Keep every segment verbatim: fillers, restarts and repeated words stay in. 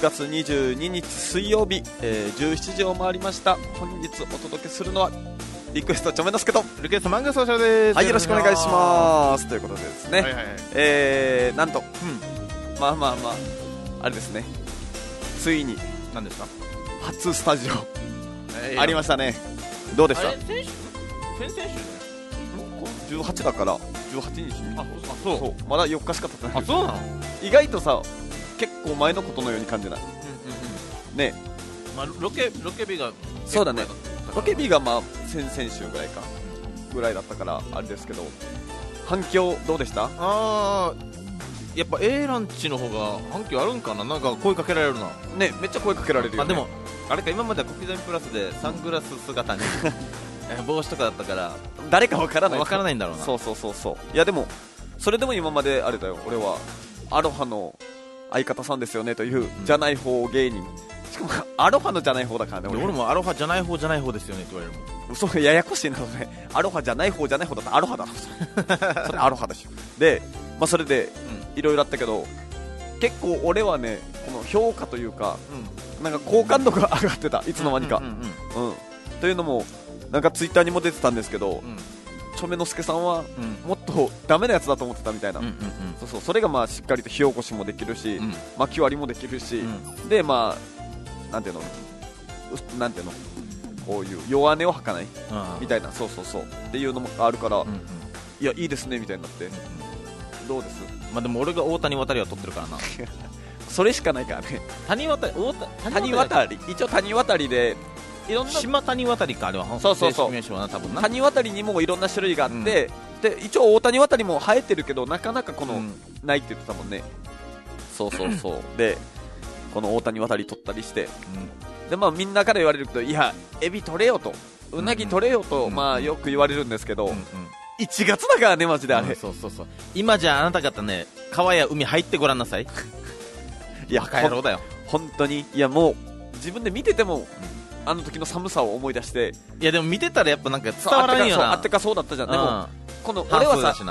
がつにじゅうににち水曜日、えー、じゅうしちじを回りました。本日お届けするのはリクエストちょめのすけとリクエストマンガソーシャルです。 はい、よろしくお願いしますということでですね、 はいはいはい、 えー、なんと、 うん、 まあまあまああれですね、ついに何ですか、 初スタジオ、 えー、 ありましたね。どうでした？ あれ先週先々週ね、 じゅうはちだからじゅうはちにちに、 あ、そうそうまだよっかしか経ってない。 あ、そうなの。 意外とさ結構前のことのように感じない、 うんうんうん、 ね。 まあ、ロケロケ日がそうだね、ロケ日がまあ先々週ぐらいかぐらいだったからあれですけど、反響どうでした？ あー、やっぱ A ランチの方が反響あるんかな。なんか声かけられるなね、めっちゃ声かけられるよね。 あ、でもあれか、今までは小刻みプラスでサングラス姿に帽子とかだったから誰かわからないわからないんだろうな。 そうそうそうそう。いやでもそれでも今まであれだよ、俺はアロハの相方さんですよねという、うん、じゃない方芸人、しかもアロハのじゃない方だからね。俺, 俺もアロハじゃない方じゃない方ですよねって言われるもん。 そう、ややこしいなそれ。アロハじゃない方じゃない方だったらアロハだろそれアロハだし。で、まあ、それでいろいろあったけど、結構俺はね、この評価というか、うん、なんか好感度が上がってた、いつの間にか、うんうんうんうん、というのもなんかツイッターにも出てたんですけど、うん、ちょめのすけさんはもっとダメなやつだと思ってたみたいな、うんうんうん、そうそう、それがまあしっかりと火起こしもできるし、うん、薪割りもできるし、うん、でまあなんていうのなんていうのこういう弱音を吐かないみたいな、そうそうそうっていうのもあるから、うんうん、いやいいですねみたいになって、うんうん、どうです？ まあでも俺が大谷渡りは取ってるからなそれしかないからね。 谷渡り、大谷渡り、一応谷渡りでいろんな島谷渡りか、あれはそうそうそう、 名称はな、多分な。 谷渡りにもいろんな種類があって、うん、で一応大谷渡りも生えてるけどなかなかこの、うん、ないって言ってたもんね。そうそうそうでこの大谷渡り取ったりして、うん、でまあみんなから言われるけど、いやエビ取れよとうなぎ取れよと、うん、まあよく言われるんですけど、うんうん、いちがつだからねマジであれ、うん、 そうそうそう、今じゃあなた方ね川や海入ってごらんなさいいやバカ野郎だよ本当に。いやもう自分で見てても、うん、あの時の寒さを思い出して、 いやでも見てたらやっぱなんか伝わらんよな。 あってかそうだったじゃん、うん、でもこの俺はさ、うん、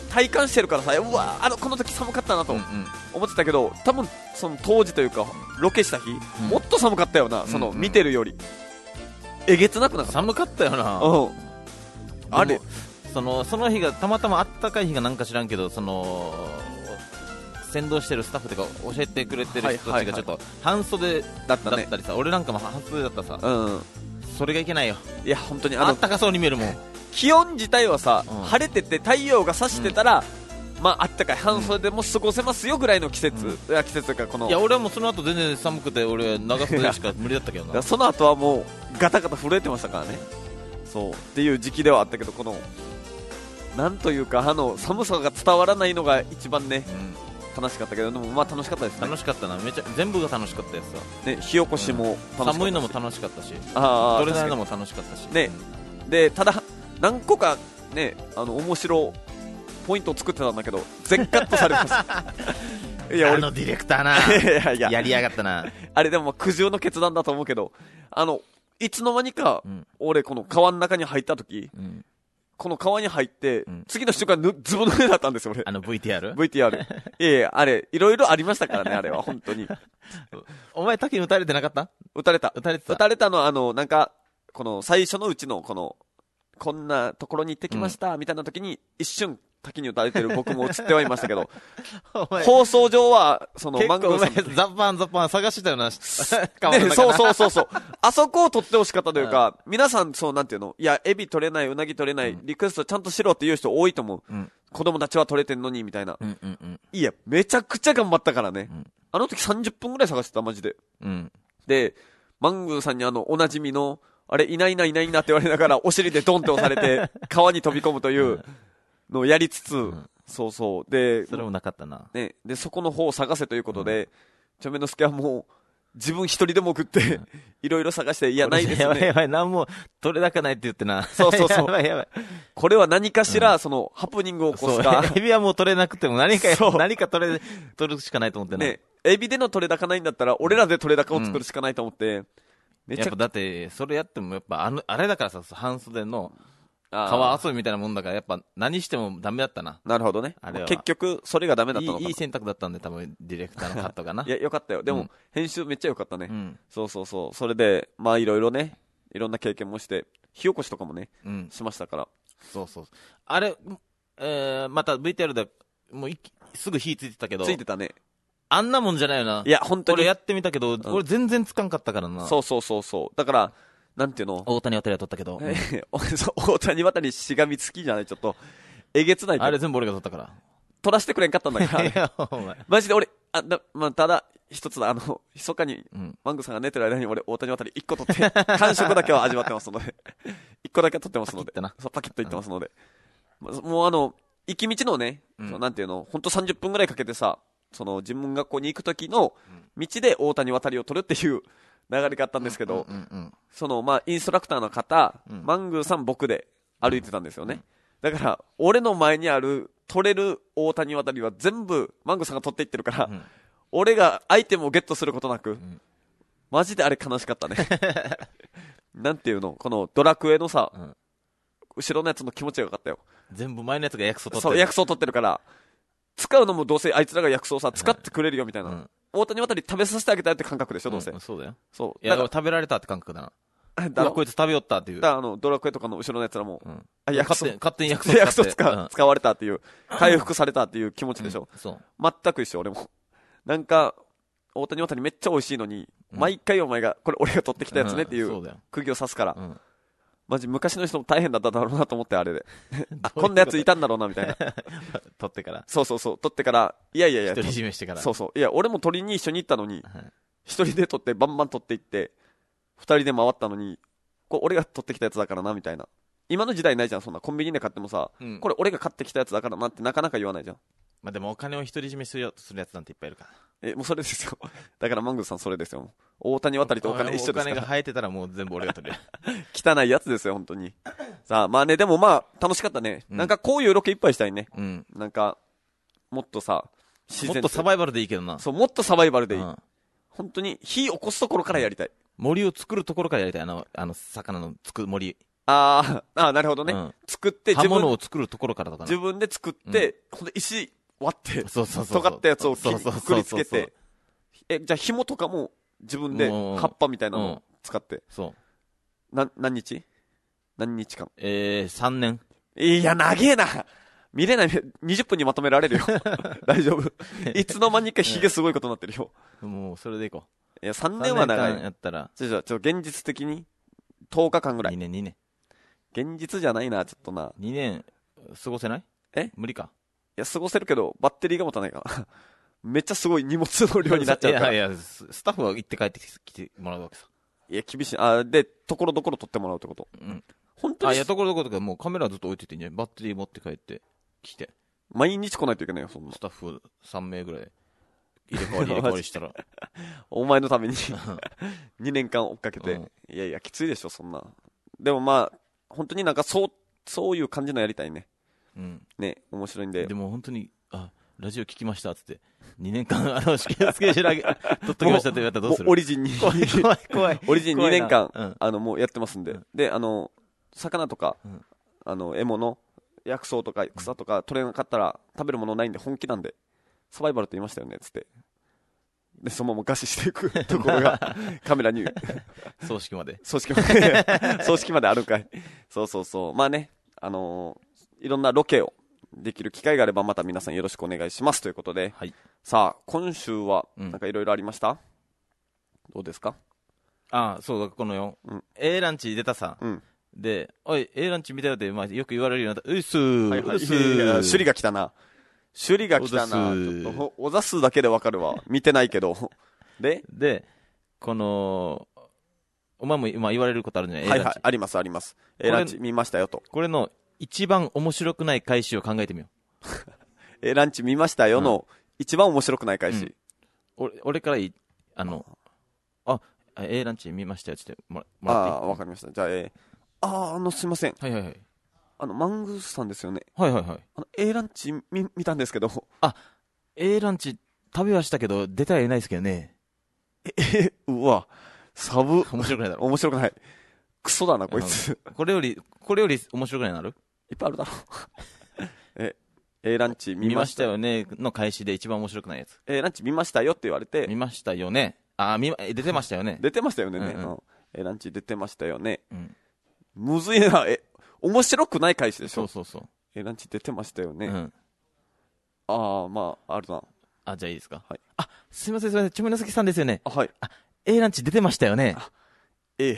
体感してるからさ、うわあのこの時寒かったなと思ってたけど、うんうん、多分その当時というかロケした日、うん、もっと寒かったよな、その見てるより、うんうん、えげつなくなかった。 寒かったよな、 うん、あれそのその日がたまたまあったかい日がなんか知らんけど、その先導してるスタッフとか教えてくれてる人たちがちょっと半袖だったりさ、はいはいはい、俺なんかも半袖だったさ、うん、それがいけないよ。 いや本当にあったかそうに見えるもん。 気温自体はさ、うん、晴れてて太陽が差してたら、うん、まああったかい半袖でも過ごせますよぐらいの季節、うん、いや季節というかこの、 いや俺はもうその後全然寒くて俺長袖しか無理だったけどなその後はもうガタガタ震えてましたからね。そうっていう時期ではあったけど、このなんというかあの寒さが伝わらないのが一番ね、うん、楽しかったけど、でもまあ楽しかったですね。 楽しかったな、めちゃ全部が楽しかったやつはね。火起こしも楽しかったし、うん、 寒いのも楽しかったし、 あどれなるのも楽しかったしね。でただ何個かね、あの面白ポイントを作ってたんだけど全カットされますいや俺あのディレクターないやいややりやがったなあれでも苦渋の決断だと思うけど、あのいつの間にか、うん、俺この川の中に入った時、うん、この川に入って、うん、次の瞬間ぬズボンの上だったんですよ俺。 あの ブイティーアール？ ブイティーアール いやいやあれいろいろありましたからねあれは本当にお前滝に打たれてなかった？ 打たれた打たれてた打たれたのはあのなんかこの最初のうちのこのこんなところに行ってきました、うん、みたいな時に一瞬滝に打たれてる僕も映ってはいましたけど放送上はそのマンゴーさんザッパンザッパン探してたよな、ね、 そうそうそうそうあそこを取ってほしかったというか、うん、皆さんそうなんていうの、いやエビ取れない、うなぎ取れない、うん、リクエストちゃんとしろっていう人多いと思う、うん、子供たちは取れてんのにみたいな、うんうんうん、いやめちゃくちゃ頑張ったからね、うん、あの時さんじゅっぷんぐらい探してたマジで、うん、でマングーさんにあのおなじみのあれいないいないいないなって言われながらお尻でドンって押されて川に飛び込むというのをやりつつ、うん、そうそうでそれもなかったな、 ね、でそこの方を探せということで、うん、ちょめのすけはもう自分一人でも送っていろいろ探して、いやないですね、 やばいやばい何も取れ高ないって言ってな、 そうそうそうやばいやばい、 これは何かしら、うん、そのハプニングを起こすか、 エビはもう取れなくても何か何か取れ取るしかないと思ってな、 ね、エビでの取れ高ないんだったら俺らで取れ高を作るしかないと思って、うん、 めちゃやっぱだってそれやってもやっぱあのあれだからさ、半袖の川遊びみたいなもんだから、やっぱ何してもダメだったな。 なるほどね。あれは結局、それがダメだったのかな。 いい、いい選択だったんで、多分ディレクターのカットがな。 いや、よかったよ。でも、うん、編集めっちゃよかったね。 うん、 そうそうそう。それで、まあいろいろね、いろんな経験もして、火起こしとかもね、うん、しましたから。 そうそう。あれ、えー、また ブイティーアール で、もういすぐ火ついてたけど。 ついてたね。 あんなもんじゃないよな。 いや、本当に。 俺やってみたけど、うん、俺全然つかんかったからな。 そうそうそうそう。だから、なんていうの、 大谷渡りは取ったけど。 えー、大谷渡りしがみつきじゃない、ちょっと。えげつない。 あれ全部俺が取ったから。 取らせてくれんかったんだから。いや、お前。マジで俺、あ、だ、まあ、ただ、一つだ、あの、密かに、うん、マングさんが寝てる間に俺、大谷渡り一個取って、感触だけは味わってますので、一個だけ取ってますので、 パキッなそう、パキッといってますので。うん、もうあの、行き道のね、うん、そのなんていうの、ほんとさんじゅっぷんぐらいかけてさ、その、自分学校に行く時の道で大谷渡りを取るっていう流れがあったんですけど、 うんうんうんうん、 その、まあ、インストラクターの方、うん、マングーさん僕で歩いてたんですよね。うん、だから、俺の前にある取れる大谷渡りは全部マングーさんが取っていってるから、うん、俺がアイテムをゲットすることなく、うん、マジであれ悲しかったね。なんていうの、このドラクエのさ、うん、後ろのやつの気持ちがよかったよ。 全部前のやつが薬草取ってる。 そう、薬草取ってるから、使うのもどうせあいつらが薬草さ、使ってくれるよみたいな。うん、大谷渡り食べさせてあげたいって感覚でしょ、どうせ。 うん、そうだよ。 そう。 いや、食べられたって感覚だな。だこいつ食べよったっていう。 だあの、ドラクエとかの後ろのやつらも、うん、 あ、薬草。勝手に薬草使って。使, うん、使われたっていう、回復されたっていう気持ちでしょ。 うん、そう。 全く一緒、俺も。なんか、大谷渡りめっちゃ美味しいのに、うん、毎回お前が、これ俺が取ってきたやつねっていう、釘を刺すから。うん、マジ昔の人も大変だっただろうなと思って、あれで。あ、こんなやついたんだろうな、みたいな。 取ってから。 そうそうそう、取ってから、いやいやいや。 独り占めしてから。 そうそう。いや、俺も取りに一緒に行ったのに、一人で取ってバンバン取っていって、二人で回ったのに、これ俺が取ってきたやつだからな、みたいな。今の時代ないじゃん、そんな。コンビニで買ってもさ、うん、これ俺が買ってきたやつだからなってなかなか言わないじゃん。 まあでもお金を独り占めするようとするやつなんていっぱいいるから。 え、もうそれですよ。だからマングーさんそれですよ。大谷渡りとお金一緒ですから。 お金が生えてたらもう全部俺が取る。 汚いやつですよ、本当に。さあ、まあね、でもまあ、楽しかったね。うん、なんかこういうロケいっぱいしたいね。うん。なんか、もっとさ、 自然もっとサバイバルでいいけどな。 そう、もっとサバイバルでいい。うん、本当に、火起こすところからやりたい。 森を作るところからやりたい。あの、あの、魚のつく森。 ああ、ああ、なるほどね。うん、作って、 自分。刃物を作るところからとかな。 自分で作って、うん、ほんで石割って、 そうそうそう。 尖ったやつをくくりつけて、え、じゃあ紐とかも自分で葉っぱみたいなのを使って。うん、 そう。 な、何日何日間えー、さんねん。 いや、長えな。見れない。にじゅっぷんにまとめられるよ。大丈夫。いつの間にかヒゲすごいことになってるよ。 もう、それでいこう。いや、さんねんは長い。 やったら。 ちょ、ちょ、ちょ、現実的にとおかかんぐらい。 にねん、にねん。現実じゃないな、ちょっとな。 にねん、過ごせないえ無理か。 いや、過ごせるけど、バッテリーが持たないから。めっちゃすごい荷物の量になっちゃうから。 いやいや、スタッフは行って帰ってきてもらうわけさ。 いや、厳しい。あ、で、ところどころ撮ってもらうってこと。 うん。 本当に。 あ、いや、ところどころとかもうカメラずっと置いてていいんじゃない？バッテリー持って帰ってきて。 毎日来ないといけないよ、そんな。 スタッフさんめいぐらい。入れ替わり入れ替わりしたら。 お前のためににねんかん追っかけて、うん。いやいや、きついでしょ、そんな。でもまあ、本当になんかそう、そういう感じのやりたいね。うん。ね、面白いんで。 でも本当に、あ、ラジオ聞きましたっつって、にねんかん、あの、スケジュール上げ、撮っときましたって言われたらどうする？ オリジンに。 怖い、怖い、怖い。 オリジンにねんかん、うん、あの、もうやってますんで。うん、で、あの、魚とか、うん、あの、獲物、薬草とか草とか取れなかったら食べるものないんで本気なんで、サバイバルって言いましたよね、つって。で、そのまま餓死していくところが、カメラに。 葬式まで。 葬式まで。葬式まであるんかい。そうそうそう。まあね、あのー、いろんなロケをできる機会があればまた皆さんよろしくお願いしますということで。はい。さあ、今週は、なんかいろいろありました、うん、どうですか？ ああ、そうだ、このよ。うん、A ランチ出たさ。うん。で、おい、A ランチ見たよって、まあ、よく言われるようになった。うっすー。はいはい、うっすー。 首里が来たな。首里が来たな。ちょっと、おざすだけでわかるわ。見てないけど。でで、この、お前も今言われることあるじゃない？ はいはい、ありますあります。A ランチ見ましたよと。 これの一番面白くない回収を考えてみよう。A ランチ見ましたよの、うん、一番面白くない回収。うん、 俺、俺からいい、あの、あ、A ランチ見ましたよってもらもらっていい？ ああ、わかりました。じゃあ、えー、あー、あの、すいません。 はいはいはい。 あの、マングースさんですよね。 はいはいはい。 あの、A ランチ見、見たんですけど。 あ、A ランチ食べはしたけど、出たらいないですけどね。 え、え、うわ、サブ。 面白くないだろ。 面白くない。 クソだなこいつ、 うん、これよりこれより面白くないなるいっぱいあるだろえ A ランチ見ましたよねの開始で一番面白くないやつ。 A ランチ見ましたよって言われて、 見ましたよね、あ見出てましたよね出てましたよね、うんうん、A ランチ出てましたよね、うん、むずいな。え面白くない開始でしょ。 そうそうそう。 A ランチ出てましたよね、うん、ああまああるな。 あじゃあいいですか、はい、あすいませんすいませんちょめのすきさんですよね。 あはい。 あ A ランチ出てましたよね。あ A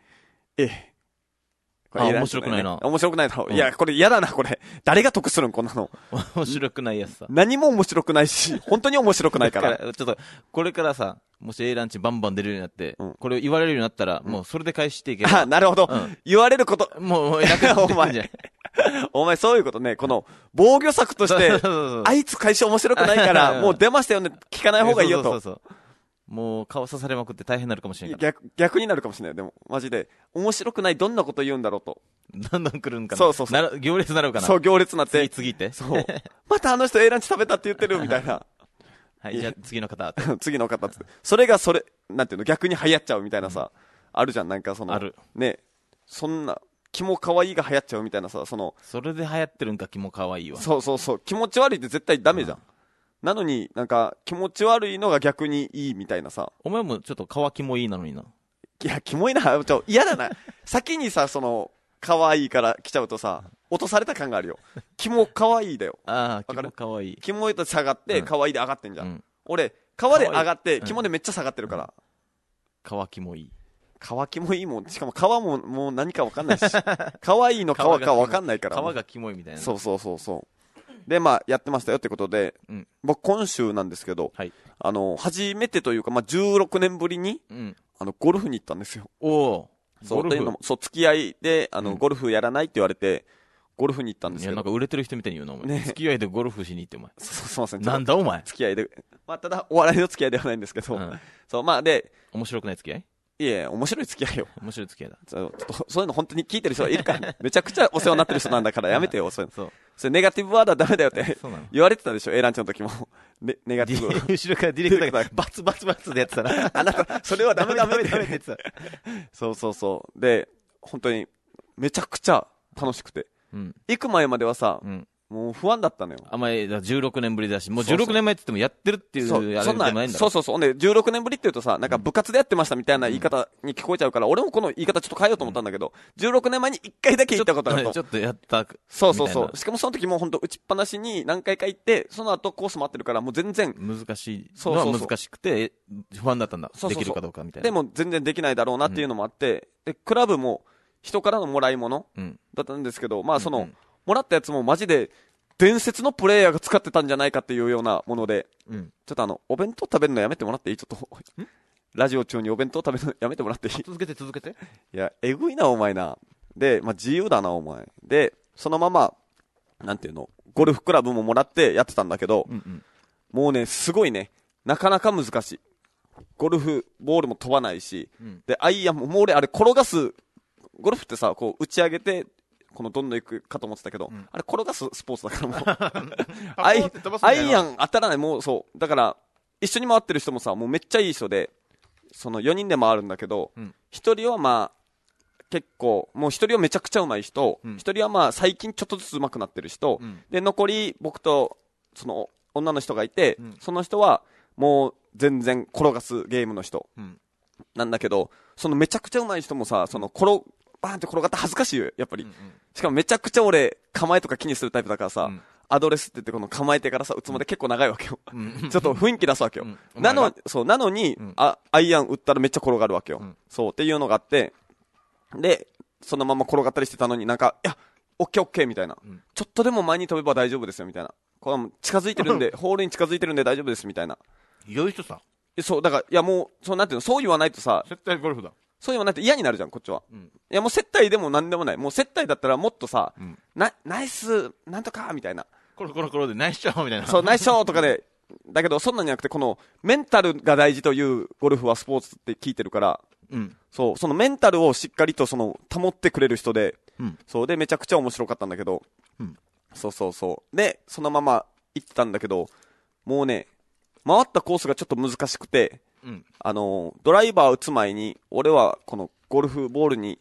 A あ、面白くないな。 面白くないな。うん、いや、これ嫌だな、これ。誰が得するん、こんなの。 面白くないやつさ。 何も面白くないし、本当に面白くないから。 からちょっと、これからさ、もし A ランチバンバン出るようになって、うん、これを言われるようになったら、うん、もうそれで返していけば。 あ、なるほど。うん、言われること。 もう、もう、なくなってんじゃん。 お前そういうことね、この、防御策として、あいつ会社面白くないから、もう出ましたよね、聞かない方がいいよと。そうそうそうそう。もう顔刺されまくって大変になるかもしれない。 逆、逆になるかもしれない。でも、マジで。面白くない、どんなこと言うんだろうと。 どんどん来るんかな。 そうそうそう。 なる行列なるかな。 そう、行列なって。 次、次って。 そう。またあの人 A ランチ食べたって言ってるみたいな。 はい、じゃあ次の方。 次の方って。それがそれ、なんていうの、逆に流行っちゃうみたいなさ、うん、あるじゃん、なんかその。 ある。 ね。そんな、キモ可愛いが流行っちゃうみたいなさ、その。 それで流行ってるんか、キモ可愛いは。 そうそうそう。気持ち悪いって絶対ダメじゃん。うんなのになんか気持ち悪いのが逆にいいみたいなさ。 お前もちょっと皮キモいいなのにな。 いやキモいな、ちょ嫌だな。先にさその可愛いから来ちゃうとさ落とされた感があるよ。キモ可愛いだよ。 ああキモ可愛い。 キモいと下がって可愛いで上がってんじゃん。うん、俺皮で上がってキモでめっちゃ下がってるから。 皮キモいい。 皮キモいいもんしかも皮ももう何か分かんないし。可愛いの皮か分かんないから。 皮がキモいみたいな。 そうそうそうそう。でまあやってましたよってことで、うん、僕今週なんですけど、はい、あの初めてというか、まあ、じゅうろくねんぶりに、うん、あのゴルフに行ったんですよ。 おお。 そうというのもそう付き合いであの、うん、ゴルフやらないって言われてゴルフに行ったんですけど。 いやなんか売れてる人みたいに言うなお前、ね、付き合いでゴルフしに行ってお前。 そうすいません。 なんだお前。 付き合いで、まあ、ただお笑いの付き合いではないんですけど、うん、そうまあで面白くない付き合い。 いや面白い付き合いよ。 面白い付き合いだ。 そうちょっとそういうの本当に聞いてる人いるから、ね、めちゃくちゃお世話になってる人なんだからやめてよ。そういうの。そうそれネガティブワードはダメだよって言われてたでしょ A ランチの時も。ね、ネガティブ後ろからディレクターがバツバツバツでやってたらあなたそれはダメダメって言ってた。そうそうそうで本当にめちゃくちゃ楽しくて、うん、行く前まではさ、うんもう不安だったのよ。 あんまりじゅうろくねんぶりだし、もうじゅうろくねんまえって言ってもやってるっていうあれでもないんだろ。 そうそうそう。でじゅうろくねんぶりって言うとさ、なんか部活でやってましたみたいな言い方に聞こえちゃうから、うん、俺もこの言い方ちょっと変えようと思ったんだけど、じゅうろくねんまえにいっかいだけ行ったことあると。 ちょっとやったそうそうそう。しかもその時も本当打ちっぱなしに何回か行って、その後コース回ってるからもう全然難しいのは難しくて不安だったんだ。そうそうそうできるかどうかみたいな。 でも全然できないだろうなっていうのもあって、うん、でクラブも人からのもらい物だったんですけど、まあその、うんうん、もらったやつもマジで伝説のプレイヤーが使ってたんじゃないかっていうようなもので、うん、ちょっとあのお弁当食べるのやめてもらっていい？ちょっとラジオ中にお弁当食べるのやめてもらっていい？ 続けて続けて。 いやえぐいなお前な。で、まあ、自由だなお前でそのままなんていうのゴルフクラブももらってやってたんだけど、うんうん、もうねすごいねなかなか難しい。ゴルフボールも飛ばないし、うん、でアイアンももう俺あれ転がすゴルフってさこう打ち上げてこのどんどんいくかと思ってたけど、うん、あれ転がすスポーツだからもうアイアイアン当たらない。もうそうだから一緒に回ってる人もさもうめっちゃいい人でそのよにんで回るんだけど、うん、ひとりはまあ結構もうひとりはめちゃくちゃうまい人、うん、ひとりはまあ最近ちょっとずつ上手くなってる人、うん、で残り僕とその女の人がいて、うん、その人はもう全然転がすゲームの人、うん、なんだけどそのめちゃくちゃうまい人もさその転バーンって転がって恥ずかしいよやっぱり、うんうん、しかもめちゃくちゃ俺構えとか気にするタイプだからさ、うん、アドレスって言ってこの構えてからさ打つまで結構長いわけよ、うん、ちょっと雰囲気出すわけよ、うん、なのそうなのに、うん、あアイアン打ったらめっちゃ転がるわけよ、うん、そうっていうのがあってでそのまま転がったりしてたのになんかいやオッケーオッケーみたいな、うん、ちょっとでも前に飛べば大丈夫ですよみたいなこれはもう近づいてるんでホールに近づいてるんで大丈夫ですみたいな良い人さそうだからいやもうそうなんていうのそう言わないとさ絶対ゴルフだそういうのなんて嫌になるじゃんこっちは、うん、いやもう接待でもなんでもないもう接待だったらもっとさ、うん、なナイスなんとかみたいなコロコロコロでナイスショーみたいなそうナイスショーとかでだけどそんなんじゃなくてこのメンタルが大事というゴルフはスポーツって聞いてるから、うん、そうそのメンタルをしっかりとその保ってくれる人で、うん、そうでめちゃくちゃ面白かったんだけど、うん、そうそうそうでそのまま行ってたんだけどもうね回ったコースがちょっと難しくて、うん、あのドライバー打つ前に俺はこのゴルフボールに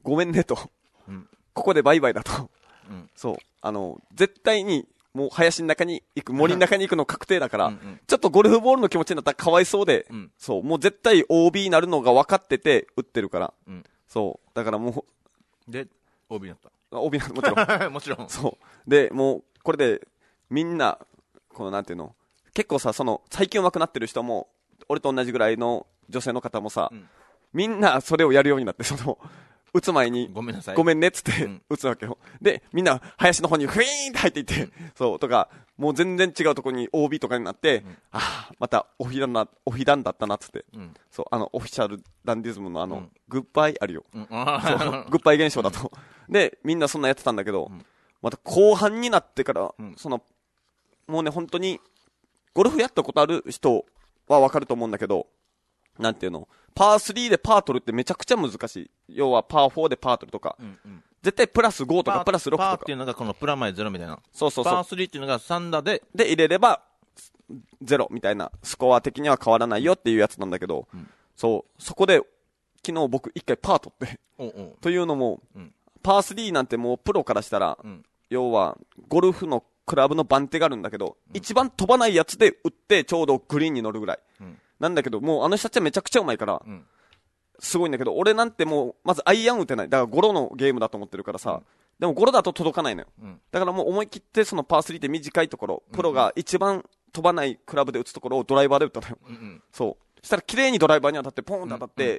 ごめんねと、うん、ここでバイバイだと、うん、そうあの絶対にもう林の中に行く、森の中に行くの確定だから、うんうん、ちょっとゴルフボールの気持ちになったらかわいそうで、うん、そう、もう絶対 オービー になるのが分かってて打ってるから、うん、そう、だからもう、で、オービー になった。 オービー になった、もちろん。 もちろん。 そう。で、もう、これで、みんな、このなんていうの、結構さ、その、最近上手くなってる人も、俺と同じぐらいの女性の方もさ、うん、みんなそれをやるようになって、その、打つ前に、 ごめんなさい。 ごめんねっつって、うん、打つわけよ。で、みんな、林の方にフィーンって入っていって、うん、そう、とか、もう全然違うところに オービー とかになって、うん、ああ、またオフィダンな、オフィダンだったなっつって、うん、そう、あの、オフィシャルダンディズムのあの、うん、グッバイあるよ。うん、そう、グッバイ現象だと。で、みんなそんなやってたんだけど、うん、また後半になってから、うん、その、もうね、本当に、ゴルフやったことある人はわかると思うんだけど、なんていうの、パースリーでパー取るってめちゃくちゃ難しい。要はパーフォーでパー取るとか、うんうん、絶対プラスごとかプラスろくとか。 パーっていうのがこのプラマイゼロみたいな。 そうそうそう。 パースリーっていうのがさん打で、 で入れればゼロみたいな、スコア的には変わらないよっていうやつなんだけど、うん、そう、そこで昨日僕一回パー取って、おうおうというのも、うん、パースリーなんてもうプロからしたら、うん、要はゴルフのクラブの番手があるんだけど、うん、一番飛ばないやつで打ってちょうどグリーンに乗るぐらい。うんなんだけど、もうあの人たちはめちゃくちゃうまいから、うん、すごいんだけど、俺なんてもう、まずアイアン打てない。だからゴロのゲームだと思ってるからさ、うん、でもゴロだと届かないのよ。うん、だからもう思い切ってそのパースリーって短いところ、プロが一番飛ばないクラブで打つところをドライバーで打ったのよ。うんうん、そう。そしたら綺麗にドライバーに当たって、ポーンと当たって、うんうん、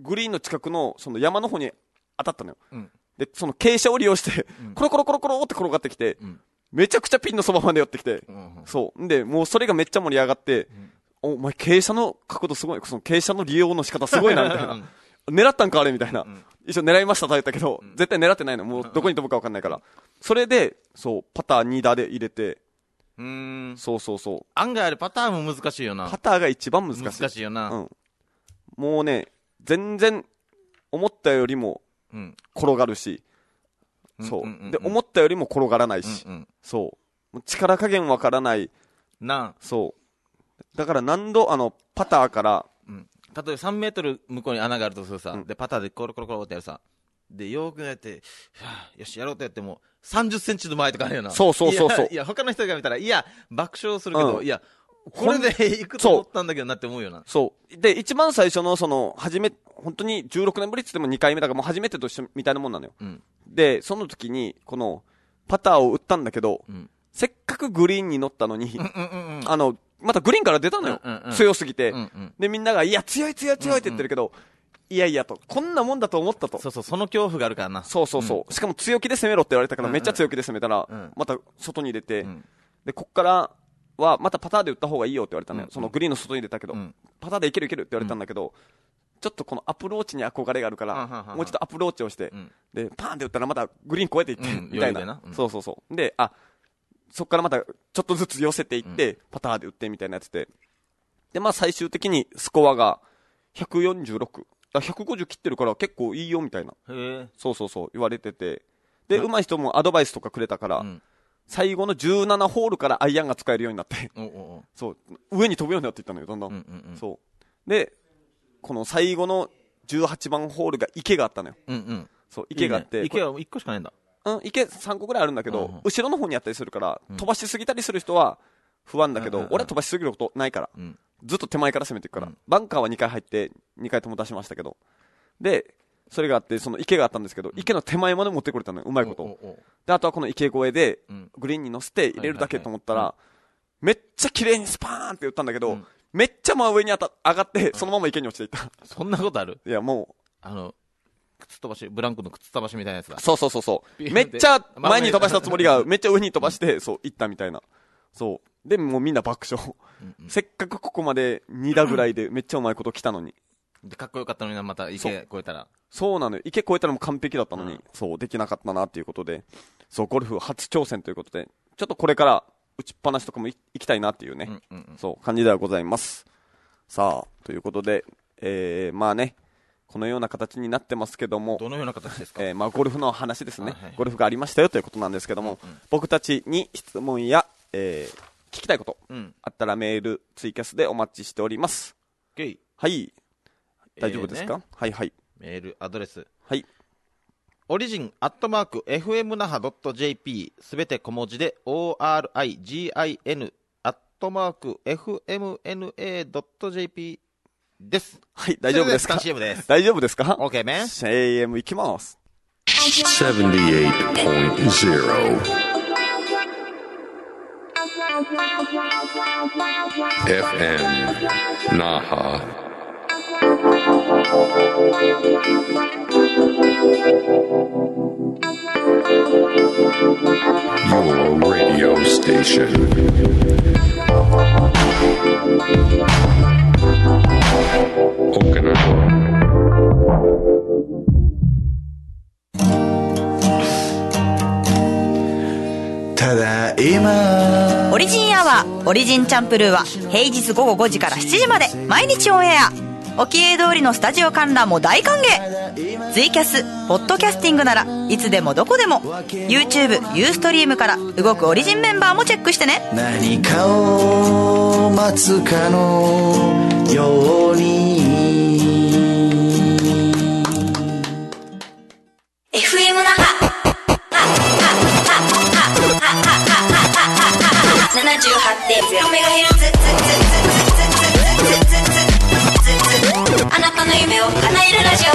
グリーンの近くのその山の方に当たったのよ。うん、で、その傾斜を利用して、うん、コロコロコロコロって転がってきて、うん、めちゃくちゃピンのそばまで寄ってきて、うんうん、そう。で、もうそれがめっちゃ盛り上がって、うんお前傾斜の角度すごい、その傾斜の利用の仕方すごいなみたいな狙ったんかあれみたいな、うん、一応狙いましたと言ったけど、うん、絶対狙ってないのもうどこに飛ぶか分かんないから、それでそうパターに打で入れてうーんそうそうそう案外あれパターも難しいよなパターが一番難しい難しいよな、うん、 もうね全然思ったよりも転がるし、うん、そう、うんうんうん、で思ったよりも転がらないし、うんうん、そう力加減分からないなそうだから何度あのパターから、 うん、例えばさんメートル向こうに穴があるとするさ、うん、でパターでコロコロコロってやるさでよーくやってよしやろうとやってもさんじゅっセンチの前とかあるよなそうそうそうそういやいや他の人が見たらいや爆笑するけど、うん、いやこれで行くと思ったんだけどなって思うよなそうで一番最初のその初め本当にじゅうろくねんぶりって言ってもにかいめだからもう初めてと一緒みたいなもんなのよ、うん、でその時にこのパターを打ったんだけど、うん、せっかくグリーンに乗ったのに、うんうんうんうん、あのまたグリーンから出たのよ、うんうんうん、強すぎて、うんうん、でみんながいや強い強い強いって言ってるけど、うんうん、いやいやとこんなもんだと思ったとそうそうその恐怖があるからなそうそうそう、うん、しかも強気で攻めろって言われたから、うんうん、めっちゃ強気で攻めたら、うん、また外に出て、うん、でこっからはまたパターで打った方がいいよって言われたのよ、うんうん、そのグリーンの外に出たけど、うん、パターでいけるいけるって言われたんだけど、うん、ちょっとこのアプローチに憧れがあるから、うん、もうちょっとアプローチをして、うん、でパーンって打ったらまたグリーン越えていって、うん、みたいな、うん、そうそうそうであそっからまたちょっとずつ寄せていって、うん、パターで打ってみたいなやつでで、まあ最終的にスコアがひゃくよんじゅうろく。だひゃくごじゅう切ってるから結構いいよみたいな。へそうそうそう言われてて。で、上手い人もアドバイスとかくれたから、うん、最後のじゅうななホールからアイアンが使えるようになって、おうおうそう、上に飛ぶようになっていったのよ、どんどん。うんうんうん、そう。で、この最後のじゅうはちばんホールが池があったのよ。うんうん、そう池があって。いいね、 池はいっこしかないんだ。 うん、池さんこぐらいあるんだけど、うんうん、後ろの方にあったりするから、うん、飛ばしすぎたりする人は不安だけど、うんうんうん、俺は飛ばしすぎることないから。うんずっと手前から攻めていくから、うん、バンカーはにかい入ってにかいとも出しましたけどでそれがあってその池があったんですけど、うん、池の手前まで持ってくれたのようまいことおおおであとはこの池越えで、うん、グリーンに乗せて入れるだけと思ったら、はいはいはい、めっちゃ綺麗にスパーンって打ったんだけど、うん、めっちゃ真上にあた上がってそのまま池に落ちていった、うん、 そんなことあるいやもうあの靴飛ばしブランクの靴飛ばしみたいなやつだそうそうそうそうめっちゃ前に飛ばしたつもりがめっちゃ上に飛ばしてそう行ったみたいなそうでもうみんな爆笑、うんうん、せっかくここまでに打ぐらいでめっちゃうまいこと来たのにでかっこよかったのにまた池越えたらそうなのよ池越えたらもう完璧だったのに、うん、そうできなかったなっていうことでそうゴルフ初挑戦ということでちょっとこれから打ちっぱなしとかも行きたいなっていうね、うんうんうん、そう感じではございますさあということで、えー、まあねこのような形になってますけどもどのような形ですか、 えーまあ、ゴルフの話ですね、はいはい、ゴルフがありましたよということなんですけども、うんうん、僕たちに質問や、えー聞きたいこと、うん、あったらメールツイキャスでお待ちしております。 はい大丈夫ですか、えーね、はいはいメールアドレスはいオリジンアットマーク エフエムナハドットジェーピー すべて小文字で オーアールアイジーアイエヌ アットマーク エフエムエヌエードットジェーピー です。 はい、大丈夫ですか？ シーエム です。 大丈夫ですか？ OK メン。 エーエム 行きます。 セブンティーエイトポイントゼロ エフエム Naha Your radio station Okinawa ただいまオリジンアワーオリジンチャンプルーは平日午後ごじからしちじまで毎日オンエア。おきえ通りのスタジオ観覧も大歓迎。ツイキャスポッドキャスティングならいつでもどこでも YouTube ユーストリームから動くオリジンメンバーもチェックしてね。 何かを待つかのようにエフエム 那覇ななじゅうはちてんゼロメガヘルツあなたの夢を叶えるラジオ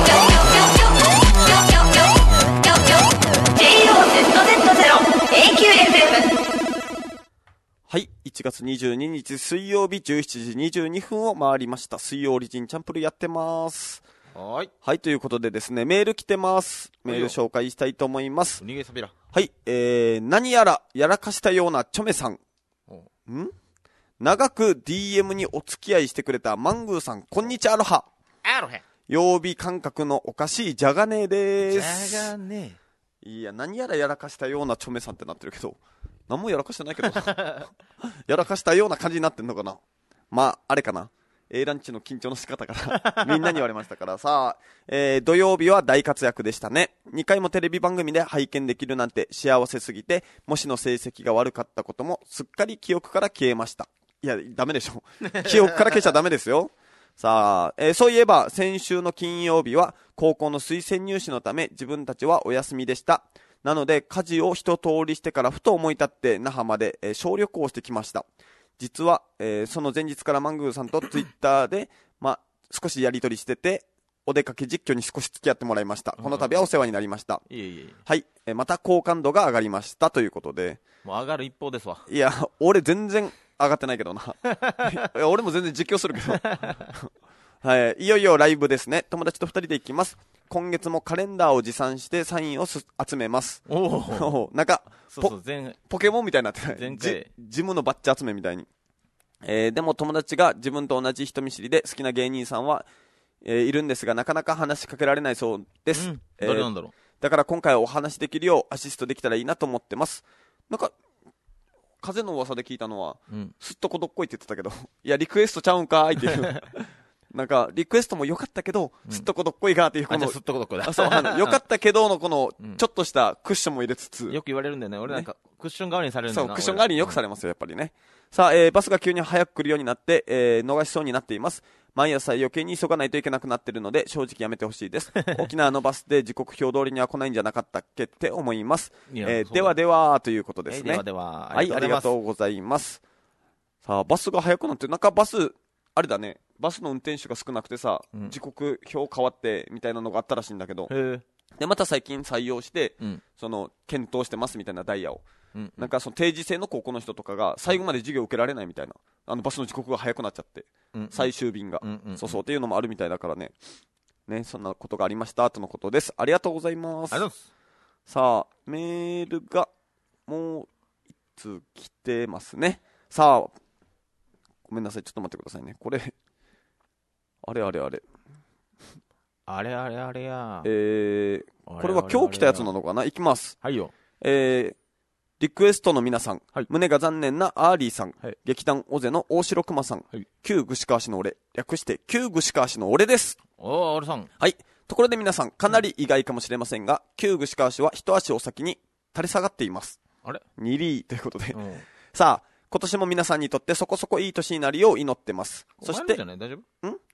ジェイオーゼットゼットゼロ エーキューエフエム。 はい、いちがつにじゅうににち水曜日じゅうしちじにじゅうにふんを回りました。水曜オリジンチャンプルやってます。 はい。 はい、ということでですね、メール来てます。メール紹介したいと思います。 逃げさびら。 はい、えー、何やらやらかしたようなチョメさん。ん長く ディーエム にお付き合いしてくれたマングーさん、こんにちは、アロハ。 アロハ。 曜日感覚のおかしいジャガネーでーす。 ジャガネー。いや、何やらやらかしたようなチョメさんってなってるけど、何もやらかしてないけどやらかしたような感じになってんのかな。まあ、あれかな。A ランチの緊張の仕方からみんなに言われましたからさあ、えー、土曜日は大活躍でしたね。にかいもテレビ番組で拝見できるなんて幸せすぎて、もしの成績が悪かったこともすっかり記憶から消えました。いや、ダメでしょ記憶から消しちゃダメですよ。さあ、えー、そういえば先週の金曜日は高校の推薦入試のため自分たちはお休みでした。なので家事を一通りしてからふと思い立って那覇まで、えー、小旅行してきました。実は、えー、その前日からマングーさんとツイッターで、まあ、少しやり取りしてて、お出かけ実況に少し付き合ってもらいました。この度はお世話になりました。 いえいえいえ。 はい、えー、また好感度が上がりましたということで。 もう上がる一方ですわ。 いや、俺全然上がってないけどな。いや俺も全然実況するけど。はい、いよいよライブですね。友達とふたりで行きます。今月もカレンダーを持参してサインを集めます。 おお。 なんかそうそう前ポケモンみたいになってない。 前回ジムのバッジ集めみたいに。えー、でも友達が自分と同じ人見知りで好きな芸人さんは、えー、いるんですがなかなか話しかけられないそうです。うん、 誰なんだろう、 えー。だから今回はお話できるようアシストできたらいいなと思ってます。なんか風の噂で聞いたのは、うん、すっとこどっこいって言ってたけど、いやリクエストちゃうんかーいっていうなんかリクエストも良かったけど、うん、すっとこどっこいがっていうこのすっとこどっこいだ。 あ、そう、あの良かったけどのこの、うん、ちょっとしたクッションも入れつつ、 よく言われるんだよね。俺なんか、ね、クッション代わりにされるんだよな。 そう、クッション代わりによくされますよやっぱりね。さあ、えー、バスが急に早く来るようになって、えー、逃しそうになっています。毎朝余計に急がないといけなくなっているので正直やめてほしいです。沖縄のバスで時刻表通りには来ないんじゃなかったっけって思います。えー、ではではということですね。 えー、ではでははい、ありがとうございます。さあ、バスが早くなって、なんかバスあれだね、バスの運転手が少なくてさ、うん、時刻表変わってみたいなのがあったらしいんだけど、でまた最近採用して、うん、その検討してますみたいなダイヤを、うんうん、なんかその定時制の高校の人とかが最後まで授業受けられないみたいな、あのバスの時刻が早くなっちゃって、うんうん、最終便が、うんうんうん、そうそうっていうのもあるみたいだからね、ね、そんなことがありましたとのことです。ありがとうございます。さあ、メールがもういつ来てますね。さあ、ごめんなさい、ちょっと待ってくださいね。これあれあれあれあれあれあれやえー、これは今日来たやつなのかな。いきます。 はいよ。 えー、リクエストの皆さん、はい、胸が残念なアーリーさん、はい、劇団オゼの大城熊さん、はい、旧串川市の俺、略して旧串川市の俺です。 おー、俺さん。 はい。ところで皆さん、かなり意外かもしれませんが、旧串川市は一足お先に垂れ下がっています。 あれにリーということで。さあ、今年も皆さんにとってそこそこいい年になるよう祈ってます。そして、 大丈夫？ ん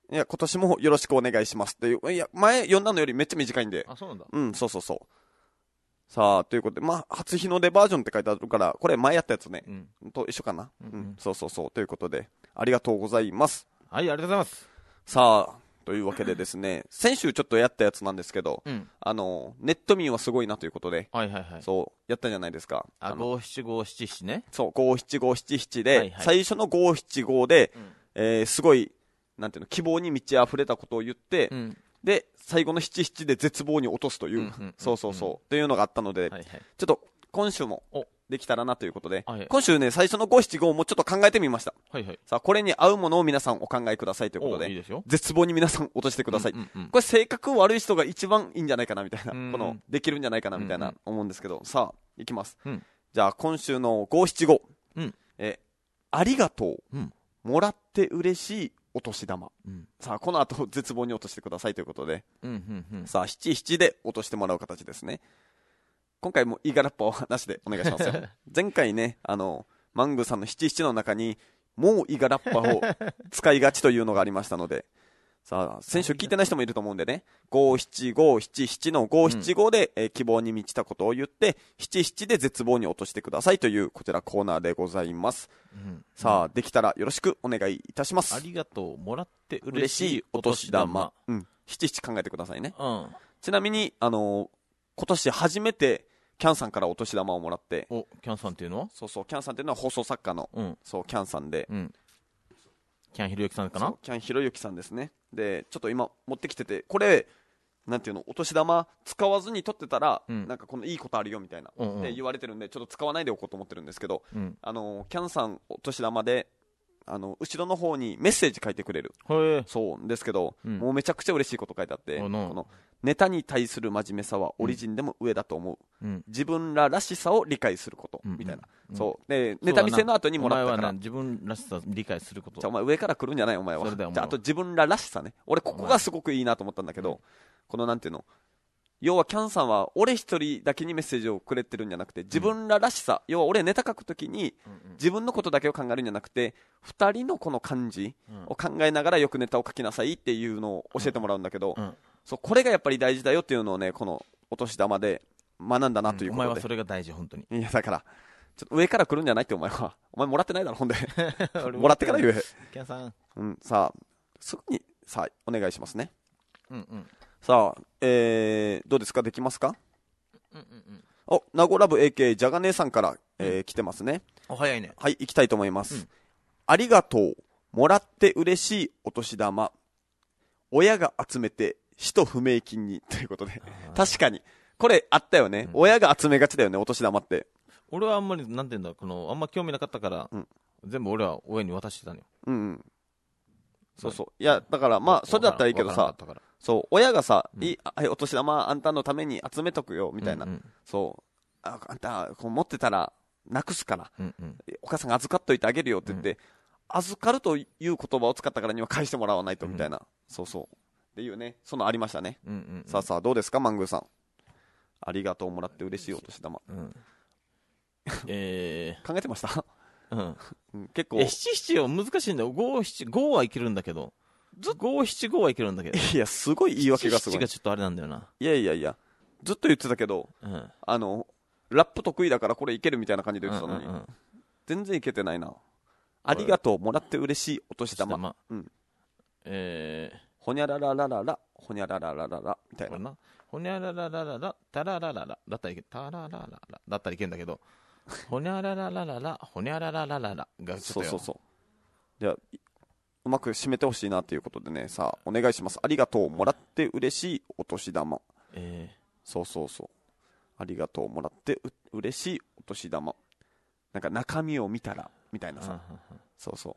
いや、今年もよろしくお願いしますっていう。いや、前読んだのよりめっちゃ短いんで。 あ、そうなんだ。 うん、そうそうそう。さあ、ということで、まあ、初日の出バージョンって書いてあるから、これ前やったやつね。うん。と一緒かな、うんうん。うん。そうそうそう。ということで、ありがとうございます。 はい、ありがとうございます。 さあ、というわけでですね、先週ちょっとやったやつなんですけど、 うん、 あの、ネット民はすごいなということで、 はいはいはい。 そう、やったじゃないですか。 あ、ご七五七七ね。 そう、ご七五七七で、 はいはい、 最初のご七五で、 うん、 えー、すごい、なんていうの、希望に満ち溢れたことを言って、うん、で、最後の七七で絶望に落とすという、うんうんうんうん、そうそうそう、っていうのがあったので、はいはい、ちょっと今週もできたらなということで、はいはい、今週ね、最初のご七五もちょっと考えてみました。 はいはい、 さあ、これに合うものを皆さんお考えくださいということで、 いいですよ、 絶望に皆さん落としてください。うんうんうん、これ性格悪い人が一番いいんじゃないかなみたいな、この、できるんじゃないかなみたいな思うんですけど、さあ、いきます。うん、じゃあ、今週のご七五、うん、え、ありがとう、うん、もらって嬉しいお年玉、うん、さあこの後絶望に落としてくださいということで、うんうんうん、さあ七七で落としてもらう形ですね。今回もイガラッパはなしでお願いしますよ前回ね、あのマングさんの七七の中にもうイガラッパを使いがちというのがありましたのでさあ先週聞いてない人もいると思うんでね、ご七五七七のご七五で、うん、えー、希望に満ちたことを言って七七で絶望に落としてくださいというこちらコーナーでございます、うん、さあできたらよろしくお願いいたします。 ありがとう、もらって嬉しいお年玉、 うん、七七考えてくださいね、 うん、 ちなみにあのー、今年初めてキャンさんからお年玉をもらって、 お、キャンさんっていうのはそうそう、キャンさんっていうのは放送作家の、うん、そうキャンさんで、うん、 キャンひろゆきさんかな、 キャンひろゆきさんですね。でちょっと今持ってきてて、これなんていうの、お年玉使わずに取ってたら、うん、なんかこのいいことあるよみたいな、うんうん、って言われてるんでちょっと使わないでおこうと思ってるんですけど、うん、あのキャンさんお年玉であの後ろの方にメッセージ書いてくれるそうですけど、うん、もうめちゃくちゃ嬉しいこと書いてあって、このネタに対する真面目さはオリジンでも上だと思う、うん、自分ららしさを理解すること、うん、みたいな、うん、そうでネタ見せの後にもらったから、 お前は自分らしさを理解すること、 じゃあお前上から来るんじゃないお前は。じゃああと自分ららしさね、俺ここがすごくいいなと思ったんだけど、このなんていうの、要はキャンさんは俺一人だけにメッセージをくれてるんじゃなくて、自分ららしさ、うん、要は俺ネタ書くときに自分のことだけを考えるんじゃなくて二人のこの感じを考えながらよくネタを書きなさいっていうのを教えてもらうんだけど、うんうん、そうこれがやっぱり大事だよっていうのをね、このお年玉で学んだなということで、うん、 お前はそれが大事本当に。 いやだからちょっと上から来るんじゃないってお前は、お前もらってないだろほんでもらってから言えキャンさん、 うん、さあすぐにさあお願いしますね。 うんうん、 さあ、えー、どうですか、できますか。うんうんうん、お、ナゴラブ エーケー ジャガネさんから、えーうん、来てますね。 お早いね。 はい、行きたいと思います、うん、ありがとう、もらって嬉しいお年玉、親が集めて使途不明金にということで確かにこれあったよね、うん、親が集めがちだよねお年玉って。 俺はあんまりなんていうんだ、このあんま興味なかったから、うん、全部俺は親に渡してたのよ。 うん、うん、そうそう、いやだからまあそれだったらいいけどさ、そう親がさ、うん、いいあお年玉あんたのために集めとくよみたいな、うんうん、そうああんたこう持ってたらなくすから、うんうん、お母さんが預かっといてあげるよって言って、うん、預かるという言葉を使ったからには返してもらわないとみたいな、うん、そうそうっていうね、そのありましたね、うんうんうん、さあさあどうですかマングーさん、ありがとうもらって嬉しいお年玉、うんえー、考えてましたうん、結構え七七は難しいんだよ。五七五はいけるんだけど、五七五はいけるんだけど、 いやすごい言い訳がすごい。七七がちょっとあれなんだよな。 いやいやいやずっと言ってたけど、うん、あのラップ得意だからこれいけるみたいな感じで言ってたのに、うんうんうん、全然いけてないな。ありがとうもらって嬉しいお年玉、玉、うん、 えー、 ほにゃらららららほにゃらららららみたいな、 なほにゃらららららたららららだったらいけたららららだったらいけんだけどほにゃらららららほにゃらららららがちょっとよ。そうそうそう。 じゃあうまく締めてほしいなということでね、さあお願いします。ありがとうもらって嬉しいお年玉。えー、そうそうそう。ありがとうもらってう嬉しいお年玉。なんか中身を見たらみたいなさ。そうそう。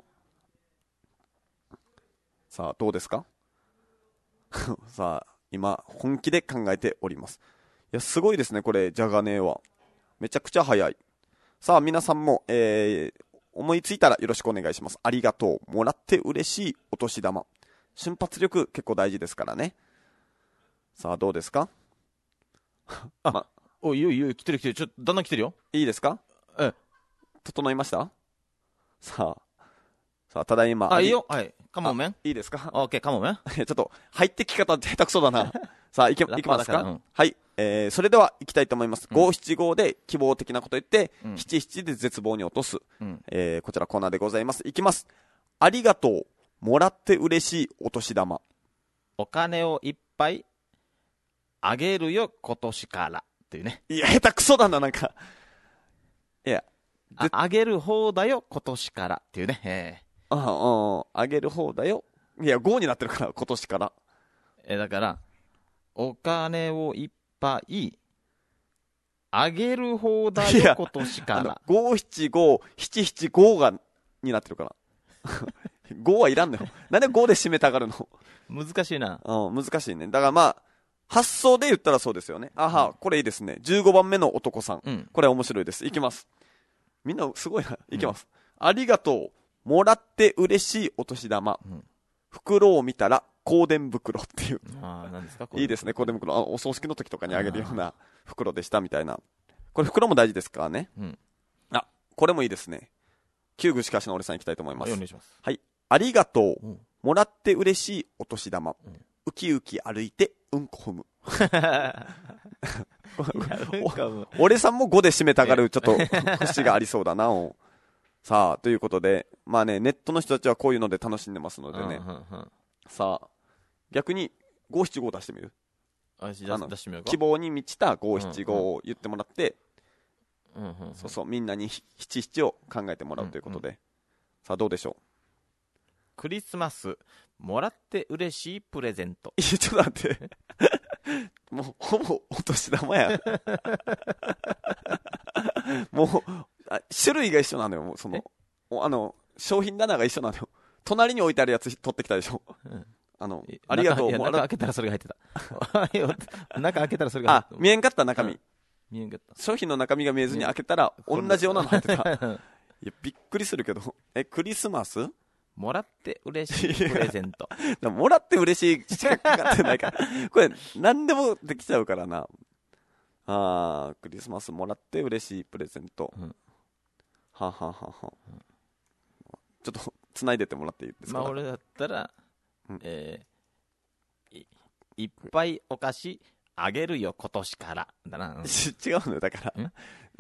さあどうですかさあ今本気で考えております。いやすごいですねこれ、ジャガネーはめちゃくちゃ早い。さあ皆さんも、えー、思いついたらよろしくお願いします。ありがとうもらって嬉しいお年玉。瞬発力結構大事ですからね。さあどうですかあ、ま、おいいよいいよ来てる来てる、ちょっとだんだん来てるよ。 いいですか。 ええ、 整いました。さあさあ、ただいま。 あ、いいよ。はい。カモメンいいですか？ オッケー、カモメンちょっと、入ってき方下手くそだな。さあ、いけ、いきますか、 うん、 はい。えー、それでは、いきたいと思います。五七五で希望的なこと言って、 うん、 七七で絶望に落とす。 うん、 えー、こちらコーナーでございます。いきます。ありがとう。もらって嬉しいお年玉。 お金をいっぱいあげるよ、今年から。っていうね。 いや、下手くそだな、なんか。いや。 あ、あげる方だよ、今年から。っていうね。えー、ああ、あげる方だよ。いや、ごになってるから、今年から。 えー、だから、お金をいっぱいあげる方だよ、今年から。 ご七五、七七五が、になってるから。ごはいらんのよ。なんでごで締めたがるの？ 難しいな。 うん、難しいね。だからまあ、発想で言ったらそうですよね。あは、うん、これいいですね。じゅうごばんめの男さん。うん、これ面白いです。いきます。みんなすごいな。いきます。うん、ありがとう。もらって嬉しいお年玉。うん、袋を見たら、香典袋っていう。 ああ、何ですか？ いいですね、香典袋。あ、お葬式の時とかにあげるような袋でしたみたいな。これ袋も大事ですからね。うん、あ、これもいいですね。旧具しかしの俺さん行きたいと思います。 お願いします。 はい。ありがとう。うん、もらって嬉しいお年玉。うん、ウキウキ歩いて、うんこ踏む。俺さんもごで締めたがる、ちょっと、節がありそうだな。さあ、ということで、まあね、ネットの人たちはこういうので楽しんでますのでね。うんうんうん、さあ、逆に、ご七五出してみる？ あの出してみようか。 希望に満ちたご七五を言ってもらって、うんうん、そうそう、みんなに七七を考えてもらうということで。うんうん、さあ、どうでしょう？ クリスマス、もらって嬉しいプレゼント。 いや、ちょっと待って。もう、ほぼお年玉や。もうあ、種類が一緒なのよ、もうその、あの、商品棚が一緒なのよ。隣に置いてあるやつ取ってきたでしょ。うん、あの、ありがとう。 中開けたらそれが入ってた。中開けたらそれが入ってた。 あ、見えんかった中身。うん、 見えんかった。 商品の中身が見えずに開けたら、同じようなの入ってた。いや、びっくりするけど。え、クリスマス？ もらって嬉しいプレゼント。 もらって嬉しいしかかかってないから。これ、何でもできちゃうからな。あー、クリスマスもらって嬉しいプレゼント。うん、はははは、うん、ちょっと、繋いでってもらっていいですか？ まあ、俺だったら、うん、えー、い、いっぱいお菓子あげるよ、今年から。だな。 違うのよ、だから。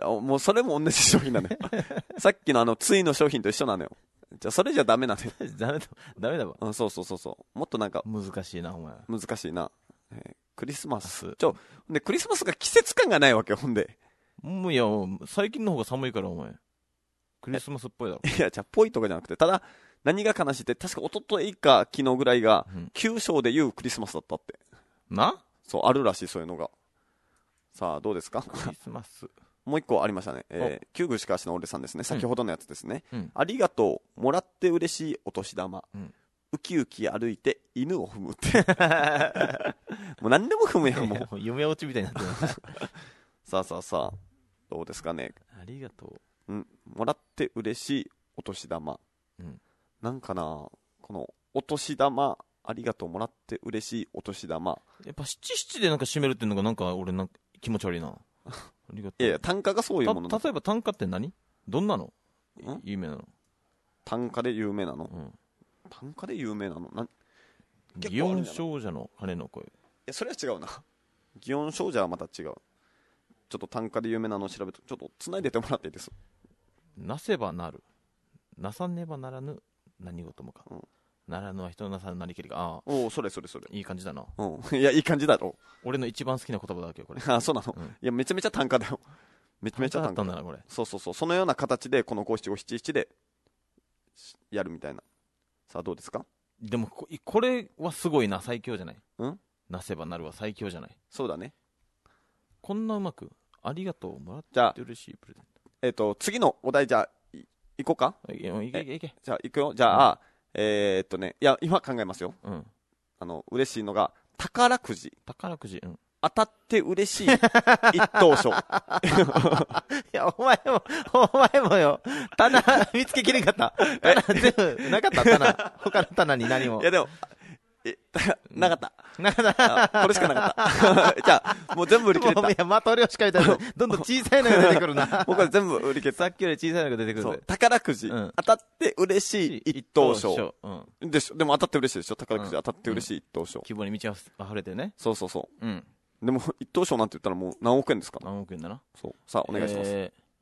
もうそれも同じ商品なのよ。さっきのあの、ついの商品と一緒なのよ。じゃあそれじゃダメなんだよ。 ダメだ、ダメだわ。 うん、そうそうそうそう。もっとなんか。 難しいな、お前。 難しいな。えー、クリスマス。ちょ、で、クリスマスが季節感がないわけよ、ほんで。 もういや、最近の方が寒いから、お前。クリスマスっぽいだろ。 いや、じゃあ、ぽいとかじゃなくて、ただ、何が悲しいって、確か一昨日か昨日ぐらいが、旧正で言うクリスマスだったって。 な？ そう、あるらしい、そういうのが。さあ、どうですか？ クリスマス。 もう一個ありましたね。えー、旧具しかしの俺さんですね。先ほどのやつですね。うん、ありがとう。もらって嬉しいお年玉。うん、ウキウキ歩いて犬を踏むって。もう何でも踏むやん、もう。 夢落ちみたいになってます。 さあさあさあ。どうですかね。 ありがとう。うん。もらって嬉しいお年玉。うん、なんかな、このお年玉、ありがとう。もらって嬉しいお年玉。 やっぱ七七でなんか締めるっていうのがなんか俺なんか気持ち悪いな。ありがとう。 いやいや、単価がそういうものだ。 例えば単価って何？どんなの？有名なの？ 単価で有名なの？うん、単価で有名なの？なん祇園少女の鐘の声。いや、それは違うな。祇園少女はまた違う。ちょっと単価で有名なのを調べて、ちょっと繋いでてもらっていいです。 なせばなる。なさねばならぬ何事もか。うん、ならぬは人のなさぬ何けりか。ああ。 おお、それそれそれ。 いい感じだな。 うん。いや、いい感じだろ。 俺の一番好きな言葉だけど、これ。 ああ、そうなの、うん、いや、めちゃめちゃ単価だよ。めちゃめちゃ単価。 単価だったんだな、これ。 そうそうそう。そのような形で、このご七五七七で、やるみたいな。さあ、どうですか？ でもこ、これはすごいな、最強じゃない？うんなせばなるは最強じゃない？ そうだね。 こんなうまく、ありがとう、もらって嬉しいプレゼント。 えっ、ー、と、次のお題、じゃあ、い、いこうか？ いけ、いけ、いけ。 じゃあ、いくよ。じゃあ、うん、えー、っとね、いや、今考えますよ。うん。あの、嬉しいのが、宝くじ。 宝くじ、うん。 当たって嬉しい一等賞。いや、お前も、お前もよ、棚見つけきれんかった。棚全部、なかった棚。他の棚に何も。 いやでも、え、 なかった。 なかった。 これしかなかった。じゃあ、もう全部売り切れた。 いや、まとりをしか見たら、どんどん小さいのが出てくるな。 もうこれ全部売り切れた。 さっきより小さいのが出てくる。そう。 宝くじ、うん、当たって嬉しい一等賞。 うん。 でしょ。でも当たって嬉しいでしょ。宝くじ当たって嬉しい一等賞。 希望に満ち溢れてね。 そうそうそう。 うん。 でも、一等賞なんて言ったらもう何億円ですか？ 何億円だな。 そう。さあ、お願いします。えー、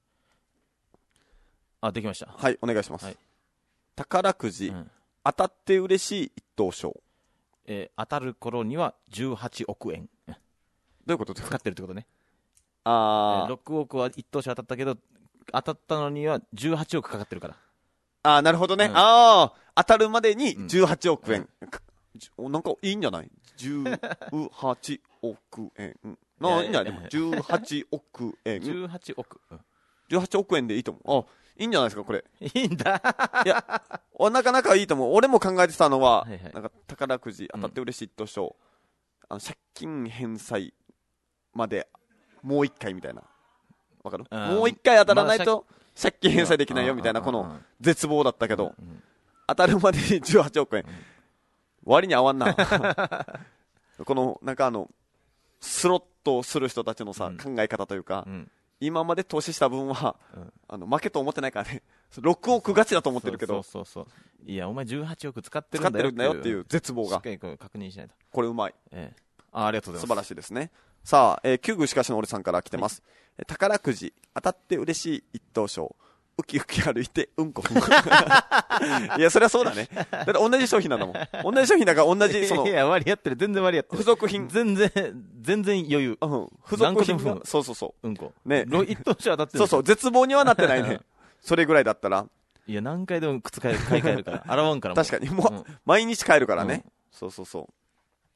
あ、できました。 はい、お願いします。はい、宝くじ、うん、当たって嬉しい一等賞。 えー、当たる頃にはじゅうはちおくえん。 どういうことですか？ かかってるってことね。 あー。 えー、ろくおくは一等賞当たったけど、当たったのにはじゅうはちおくかかってるから。 あー、なるほどね。うん、あー、当たるまでにじゅうはちおくえん。うん、なんかいいんじゃない？ じゅうはちおくえん。な、いいんじゃない？でもじゅうはちおくえん。 じゅうはちおく。うん、 じゅうはちおくえんでいいと思う。あ、いいんじゃないですか、これ。 いいんだ。 いや、なかなかいいと思う。俺も考えてたのは、はいはい、なんか宝くじ当たって嬉しい一等賞、うん、あの借金返済までもう一回みたいな。わかる？もう一回当たらないと借金返済できないよみたいな、この絶望だったけど、うんうん、当たるまでにじゅうはちおくえん。うん、割に合わんな。この、なんかあの、スロットをする人たちのさ、うん、考え方というか、うん、今まで投資した分は、うん、あの負けと思ってないからね、ろくおく勝ちだと思ってるけど、 そうそうそうそう、いや、お前じゅうはちおく使ってるんだよっていう、使ってるんだよっていう絶望が、 しっかり確認しないと。 これうまい。 ええ、あ、ありがとうございます。 素晴らしいですね。さあ、えー、旧宮しかしの俺さんから来てます。はい、宝くじ、当たって嬉しい一等賞。ウキウキ歩いて、うんこふんこ。いや、そりゃそうだね。だって同じ商品なんだもん。同じ商品だから同じ、その。 いや、割り合ってる。全然割り合ってる。 付属品。 全然、全然余裕。 うん。付属品が。そうそうそう。 うんこ。 ね。 一等賞当たってる。 そうそう。絶望にはなってないね。それぐらいだったら。 いや、何回でも靴買い替えるから。洗わんからも。 確かに。もう、うん、毎日買えるからね、うん。そうそうそう。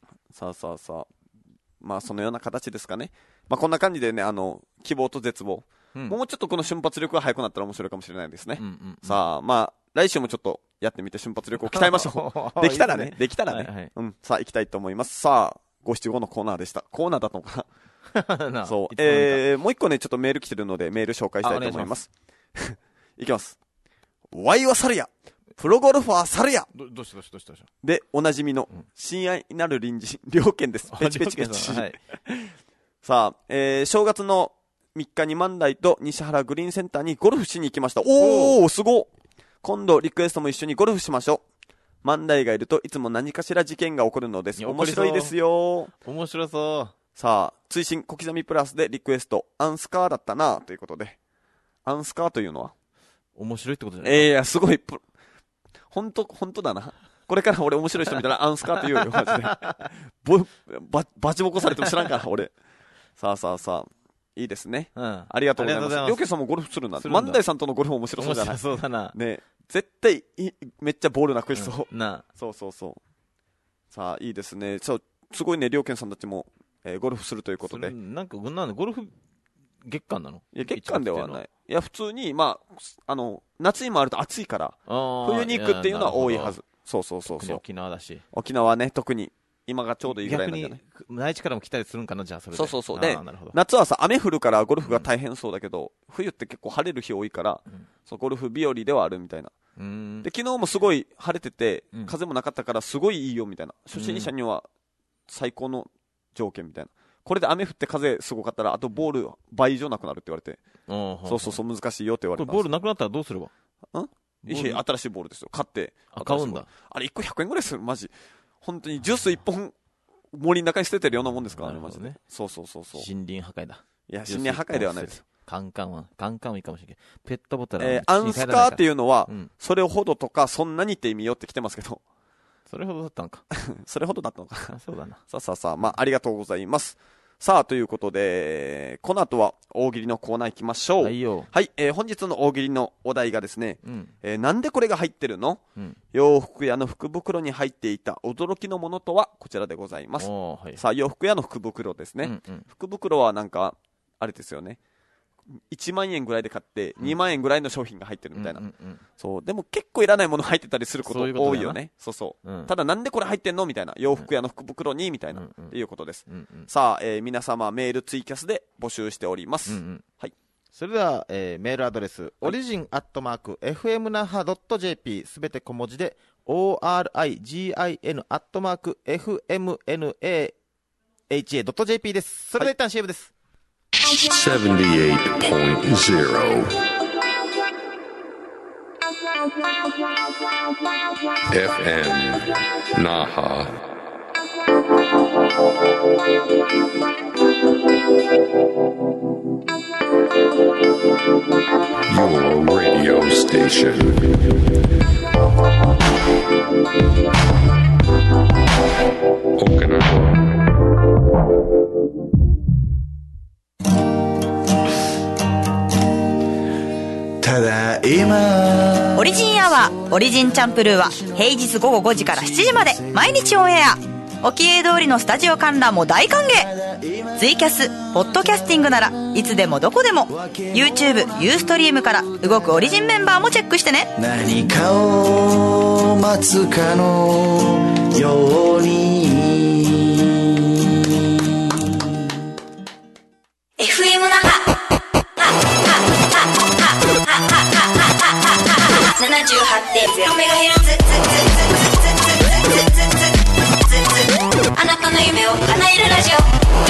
さあさあさあ。まあ、そのような形ですかね。まあ、こんな感じでね、あの、希望と絶望。うん、もうちょっとこの瞬発力が速くなったら面白いかもしれないですね。うんうんうん、さあ、まあ、来週もちょっとやってみて瞬発力を鍛えましょう。できたらね、いいね、できたらね、はいはい。うん。さあ、行きたいと思います。さあ、ご七五のコーナーでした。コーナーだったのかなそう。えー、もう一個ね、ちょっとメール来てるので、メール紹介したいと思います。いきます。ワイはサルヤ。プロゴルファーサルヤ。 ど、どうしたどうしたどうしたどうしたで、おなじみの、親愛なる隣人、両県です。ペチペチペチ。はい、さあ、えー、正月のみっかに万代と西原グリーンセンターにゴルフしに行きました。おー、すごっ。今度リクエストも一緒にゴルフしましょう。万代がいるといつも何かしら事件が起こるのです。面白いですよ。 面白そう。 さあ、追伸小刻みプラスでリクエスト、アンスカーだったなということで。アンスカーというのは面白いってことじゃない？ えー、いや、すごい。ほんと、ほんとだな。これから俺面白い人見たらアンスカーと言うよ、マジで。ぼ、ば、バチボコされても知らんから、俺。さあさあさあ。いいですね。うん。ありがとうございます。りょうけいさんもゴルフするんだ。万代さんとのゴルフ面白そうじゃない？ 面白そうだな。 ね、絶対い、めっちゃボールなくしそう。 うん、なそうそうそう。さあ、いいですね。そう、すごいね、りょうけいさんたちも、えー、ゴルフするということで。 なんか、なんで、ゴルフ月間なの？ いや、月間ではない。いや、普通に、まあ、あの、夏にもあると暑いから、冬に行くっていうのは多いはず。そうそうそうそう。 沖縄だし。 沖縄ね、特に。今がちょうどいいぐらいなんじゃない？ 逆に内地からも来たりするんかな、じゃあそれで。 そうそうそう。で、夏はさ、雨降るからゴルフが大変そうだけど、うん、冬って結構晴れる日多いから、うん、そうゴルフ日和ではあるみたいな。うん、で、昨日もすごい晴れてて、うん、風もなかったからすごいいいよみたいな。初心者には最高の条件みたいな。これで雨降って風すごかったら、あとボール倍以上なくなるって言われて。そうそうそう、難しいよって言われた。 ボールなくなったらどうすれば？ ん？いや、新しいボールですよ。買って。 あ、買うんだ。 あれいっこひゃくえんぐらいする、マジ。本当にジュースいっぽん森の中に捨ててるようなもんですからね、マジで。そうそうそうそう。 森林破壊だ。 いや、森林破壊ではないですよ。 カンカンは、カンカンはいいかもしれないけど、ペットボトルは、えー、アンスカーっていうのは、うん、それほどとか、そんなにって意味よって来てますけど。 それほどだったのか。 それほどだったのか。 あ、そうだな。 さあさあさあ、まあ、ありがとうございます。さあ、ということで、この後は大喜利のコーナー行きましょう。 はいよ。 はい、えー、本日の大喜利のお題がですね、うん、えー、なんでこれが入ってるの、うん、洋服屋の福袋に入っていた驚きのものとはこちらでございます。はい、さあ、洋服屋の福袋ですね。うんうん、福袋はなんか、あれですよね。いちまんえんぐらいで買ってにまんえんぐらいの商品が入ってるみたいな、うんうんうん、そうでも結構いらないもの入ってたりすること多いよね。そうそう、うん、ただなんでこれ入ってんのみたいな、洋服屋の福袋にみたいな、うんうん、っていうことです、うんうん、さあ、えー、皆様メールツイキャスで募集しております、うんうん、はい、 それでは、えー、メールアドレス、はい、オリジンアットマーク エフエムナハドットジェーピー すべて小文字で オーアールアイジーアイエヌ アットマーク エフエムエヌエーエイチエー ドット ジェーピー です。それでは一旦 シーエム です。 セブンティーエイトポイントゼロ エフエム Naha Your radio station. Okinawa. ただいまオリジンアワーオリジンチャンプルーは平日午後ごじからしちじまで毎日オンエア。おきえ通りのスタジオ観覧も大歓迎。ツイキャスポッドキャスティングならいつでもどこでも YouTube、ユーストリームから動くオリジンメンバーもチェックしてね。 何かを待つかのようにエフエム 那覇 ななじゅうはちてんゼロ メガヘルツ。あなたの夢を叶えるラジオ。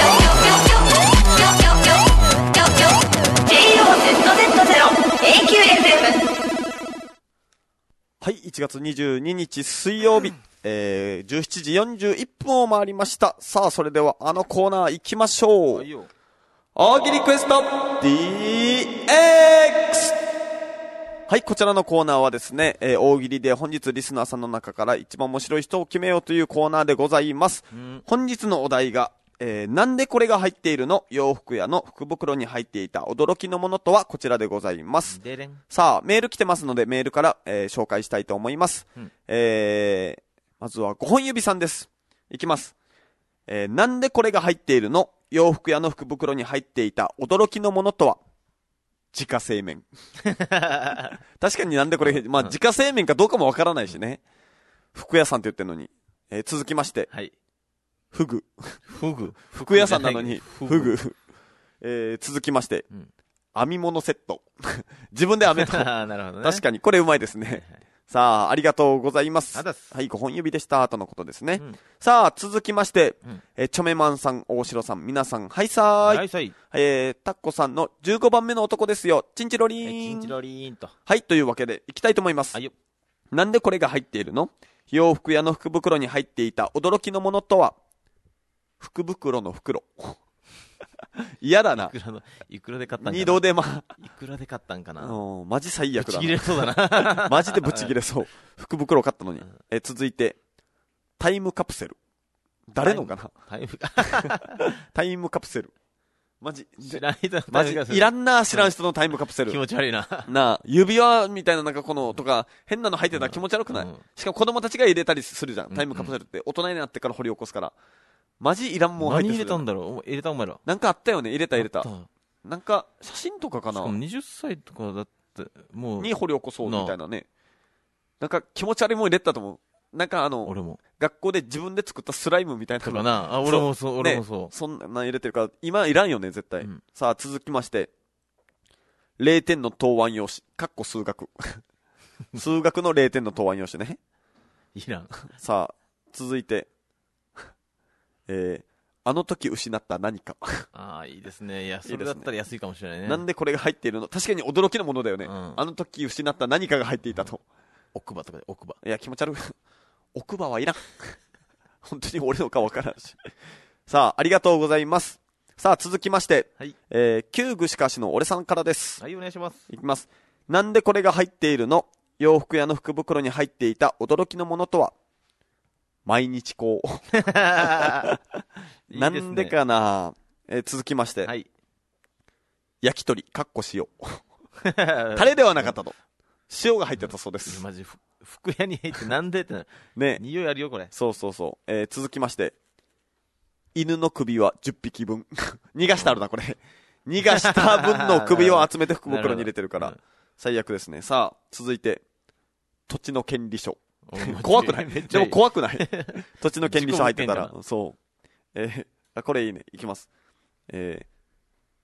ジェイオーゼットゼットゼロ エーキューエフエム。 はい、いちがつにじゅうににち水曜日、えー、じゅうしちじよんじゅういっぷんを回りました。さあ、それではあのコーナー行きましょう。大喜利クエスト ディーエックス。はい、こちらのコーナーはですね、えー、大喜利で本日リスナーさんの中から一番面白い人を決めようというコーナーでございます。うん、本日のお題が、えー、なんでこれが入っているの？洋服屋の福袋に入っていた驚きのものとはこちらでございます。さあ、メール来てますのでメールから、えー、紹介したいと思います。うん、えー、まずはごほん指さんです。いきます。えー、なんでこれが入っているの？洋服屋の福袋に入っていた驚きのものとは？自家製麺。確かになんでこれ、まあ、自家製麺かどうかもわからないしね。服屋さんって言ってるのに。えー、続きまして。はい。フグ。 フグ。 服屋さんなのに、フグ。えー、続きまして。うん、編み物セット。自分で編めた。なるほどね。確かに、これうまいですね。はいはい、さあ、ありがとうございます。あだす。はい、ごほん指でした、とのことですね。うん、さあ、続きまして、うん、えー、チョメマンさん、大城さん、皆さん、はいさーい。はいさい。えー、タッコさんのじゅうごばんめの男ですよ。チンチロリーン。 チンチロリーンと。 はい、というわけで、いきたいと思います。はいよ。なんでこれが入っているの？洋服屋の福袋に入っていた驚きのものとは？福袋の袋。嫌だな。 いくらの、いくらで買ったんかな。 二度手間。 いくらで買ったんかな。 うん、マジ最悪だな。 ぶち切れそうだな。 マジでぶち切れそう。福袋買ったのに。え、続いて、タイムカプセル。誰のかな？タイム、タイムカプセル。マジ、 知らん人のマジ、いらんな、知らん人のタイムカプセル。 気持ち悪いな。 なあ、指輪みたいななんかこの、とか、変なの入ってたら気持ち悪くない？うん、しかも子供たちが入れたりするじゃん。タイムカプセルって。大人になってから掘り起こすから。マジいらんもん入ってる。 何入れたんだろう？入れたお前ら。 なんかあったよね。入れた入れた。なんか、写真とかかな。 しかもはたちとかだって、もう。 に掘り起こそうみたいなね。なんか気持ち悪いもん入れたと思う。なんかあの、 俺も。 学校で自分で作ったスライムみたいなのかな。あ、俺もそう、俺もそう。 そんなん入れてるから、今いらんよね、絶対。うん、さあ、続きまして。れいてんの答案用紙。かっこ数学。数学のれいてんの答案用紙ね。 いらん。 さあ、続いて。えー、あの時失った何か。 ああ、いいですね。いや、それだったら安いかもしれないね。 なんでこれが入っているの？確かに驚きのものだよね。うん、あの時失った何かが入っていたと。 奥歯とかで奥歯。 いや、気持ち悪い。奥歯はいらん。本当に俺の顔わからんし。さあ、ありがとうございます。さあ、続きまして。はい。えー、旧具しかしの俺さんからです。 はい、お願いします。 いきます。なんでこれが入っているの？洋服屋の福袋に入っていた驚きのものとは？毎日こう。いいですね。なんでかな、えー、続きまして。はい。焼き鳥、かっこ塩。タレではなかったと。塩が入ってたそうです。 マジ、服屋に入ってなんでってな。 ね。 匂いあるよ、これ。 そうそうそう。えー、続きまして。犬の首はじゅっぴきぶん。逃がしてあるな、これ。逃がした分の首を集めて福袋に入れてるから。最悪ですね。さあ、続いて。土地の権利書。怖くない？でも怖くない？土地の権利書入ってたら。そう。えー、これいいね。いきます。えー、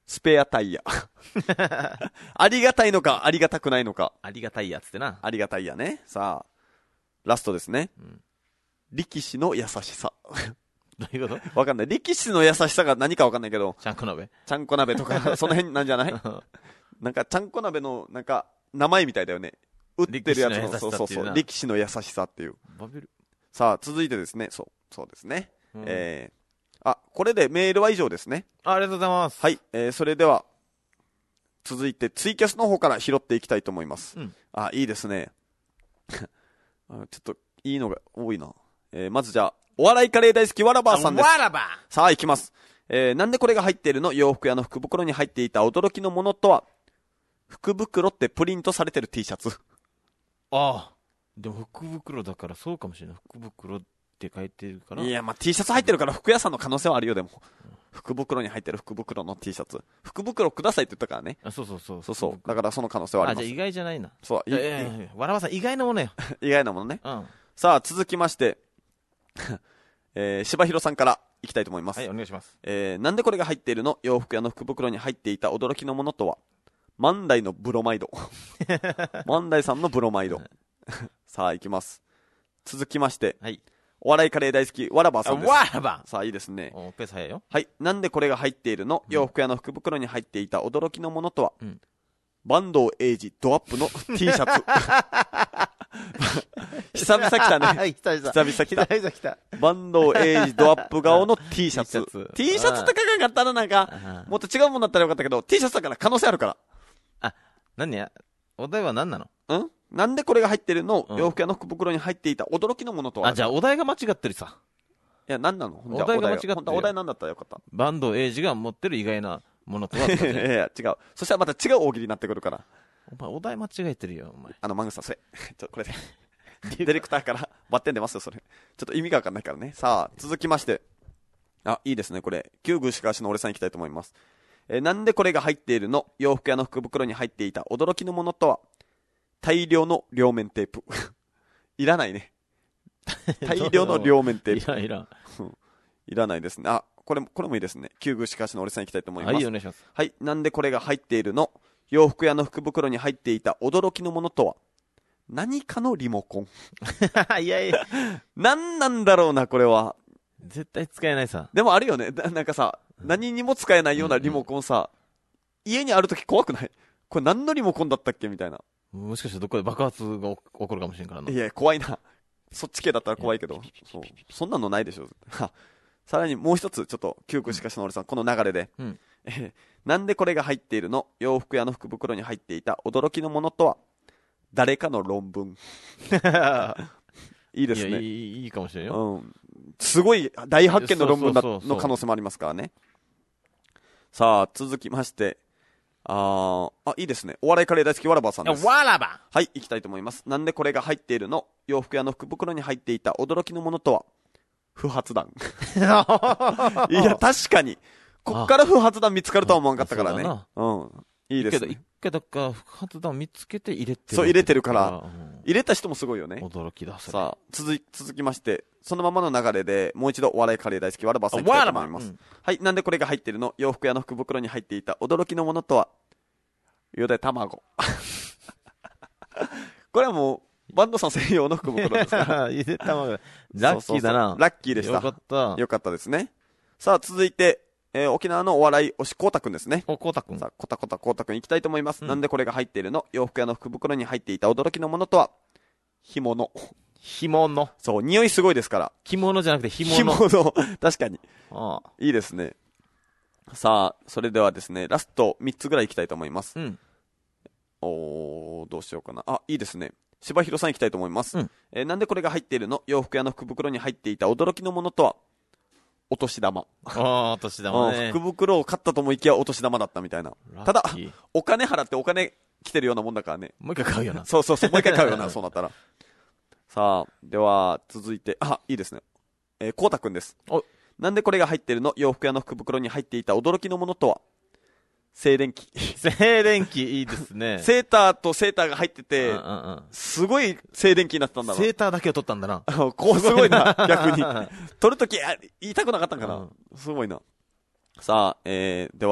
スペアタイヤ。ありがたいのか、ありがたくないのか。 ありがたいやつってな。 ありがたいやね。さあ、ラストですね。 うん、 力士の優しさ。 どういうことわかんない。力士の優しさが何かわかんないけど。 ちゃんこ鍋ちゃんこ鍋とか、その辺なんじゃないなんか、ちゃんこ鍋の、なんか、名前みたいだよね。売ってるやつの、そうそうそう。力士の優しさっていう。 バビル。 さあ、続いてですね。そう、そうですね。うん、えー、あ、これでメールは以上ですね。 あ、ありがとうございます。 はい、えー、それでは、続いてツイキャスの方から拾っていきたいと思います。うん、あ、いいですね。ちょっと、いいのが多いな。えー、まずじゃあ、お笑いカレー大好きわらばーさんです。 わらばさあ、行きます。えー、なんでこれが入っているの？洋服屋の福袋に入っていた驚きのものとは、福袋ってプリントされてる T シャツ。 ああ。でも福袋だからそうかもしれない。福袋って書いてるから。 いや、まあ、T シャツ入ってるから服屋さんの可能性はあるよ、でも。福袋に入ってる福袋の T シャツ。福袋くださいって言ったからね。 あ、そうそうそう。 そうそう。だからその可能性はあります。 あ、じゃあ意外じゃないな。 そう。 いやいやいや、わらばさん意外なものよ。 意外なものね。 うん。 さあ、続きまして、えー、柴広さんからいきたいと思います。 はい、お願いします。 えー、なんでこれが入っているの？洋服屋の福袋に入っていた驚きのものとは、万代のブロマイド。万代さんのブロマイド。さあ、いきます。続きまして、 はい。 お笑いカレー大好き、わらばさんです。 わらばさあ、いいですね。 お、ペース早いよ。 はい。なんでこれが入っているの？洋服屋の福袋に入っていた驚きのものとは、うん、坂東英二ドアップの T シャツ。久々来たね。 久々。 久々来た。 久々来た。 坂東英二ドアップ顔の T シャツ。T シャツって書かなかったらなんか、もっと違うものだったらよかったけど、T シャツだから可能性あるから。 あ、何やお題は何なの？ んなんでこれが入ってるの？洋服屋の福袋に入っていた驚きのものとは。 あ、じゃあお題が間違ってるさ。 いや、何なの？ お題が間違ってる。 本当はお題なんだったらよかった。 坂東英二が持ってる意外なものとは。いやいや、違う。そしたらまた違う大喜利になってくるから。 お前、お題間違えてるよ、お前。 あの、マングさん、それ。ちょ、これで。ディレクターからバッテン出ますよ、それ。ちょっと意味がわかんないからね。さあ、続きまして。あ、いいですね、これ。旧宮しかしの俺さん行きたいと思います。えー、なんでこれが入っているの？洋服屋の福袋に入っていた驚きのものとは、大量の両面テープ。いらないね。大量の両面テープ。 いらん、いらん。 いらないですね。あ、これも、これもいいですね。旧宮しかしの俺さん行きたいと思います。 はい、お願いします。 はい、なんでこれが入っているの？洋服屋の福袋に入っていた驚きのものとは、何かのリモコン。 いやいや。 何なんだろうな、これは。 絶対使えないさ。 でもあるよね。なんかさ、何にも使えないようなリモコンさ、うんうん、家にあるとき怖くない？これ何のリモコンだったっけみたいな。 もしかしてどっかで爆発が起こるかもしれんからな。 いや、怖いな。そっち系だったら怖いけど。そう。そんなのないでしょ。さらにもう一つ、ちょっと、旧宮しかしの俺さん、この流れで。うん、えなんでこれが入っているの？洋服屋の福袋に入っていた驚きのものとは、誰かの論文。いいですね。 いや、いい、いいかもしれんよ。 うん。すごい大発見の論文だの可能性もありますからね。さあ、続きまして。ああ、いいですね。お笑いカレー大好きわらばさんです。 わらばはい、行きたいと思います。なんでこれが入っているの？洋服屋の福袋に入っていた驚きのものとは、不発弾。いや、確かに。こっから不発弾見つかるとは思わんかったからね。うん。いいですね。 一回だから不発弾見つけて入れてる。 そう、入れてるから。うん、入れた人もすごいよね。 驚きだ、それ。 さあ、続き、続きまして、そのままの流れで、もう一度お笑いカレー大好きわらばさん行きたいと思います。うん、はい、なんでこれが入ってるの？洋服屋の福袋に入っていた驚きのものとは、ゆで卵。これはもう、バンドさん専用の福袋ですから。 ゆで卵。ラッキーだな。 そうそうそうラッキーでした。 よかった。 よかったですね。さあ、続いて、えー、沖縄のお笑い推しこうたくんですね。 お、こうたくん。 さあ、こたこたこうたくん行きたいと思います。うん、なんでこれが入っているの？洋服屋の福袋に入っていた驚きのものとは、干物。 干物。 そう、匂いすごいですから。 着物じゃなくて干物。 干物。確かに。 ああ。 いいですね。さあ、それではですね、ラストみっつぐらい行きたいと思います。うん。おー、どうしようかな。あ、いいですね。柴広さん行きたいと思います。うん、えー、なんでこれが入っているの？洋服屋の福袋に入っていた驚きのものとは、お年玉。 ああ、お年玉ね。 福袋を買ったと思いきやお年玉だったみたいな。ただ、お金払ってお金来てるようなもんだからね。 もう一回買うよな。 そうそうそう、もう一回買うよな、そうなったら。さあ、では、続いて、あ、いいですね。えー、こうたくんです。なんでこれが入ってるの？洋服屋の福袋に入っていた驚きのものとは、静電気。 静電気いいですね。 セーターとセーターが入ってて、 うんうんうん、 すごい静電気になったんだろう。 セーターだけを取ったんだな。 こうすごいな、逆に。取るとき、言いたくなかったんかな、うん。すごいな。さあ、えー、では、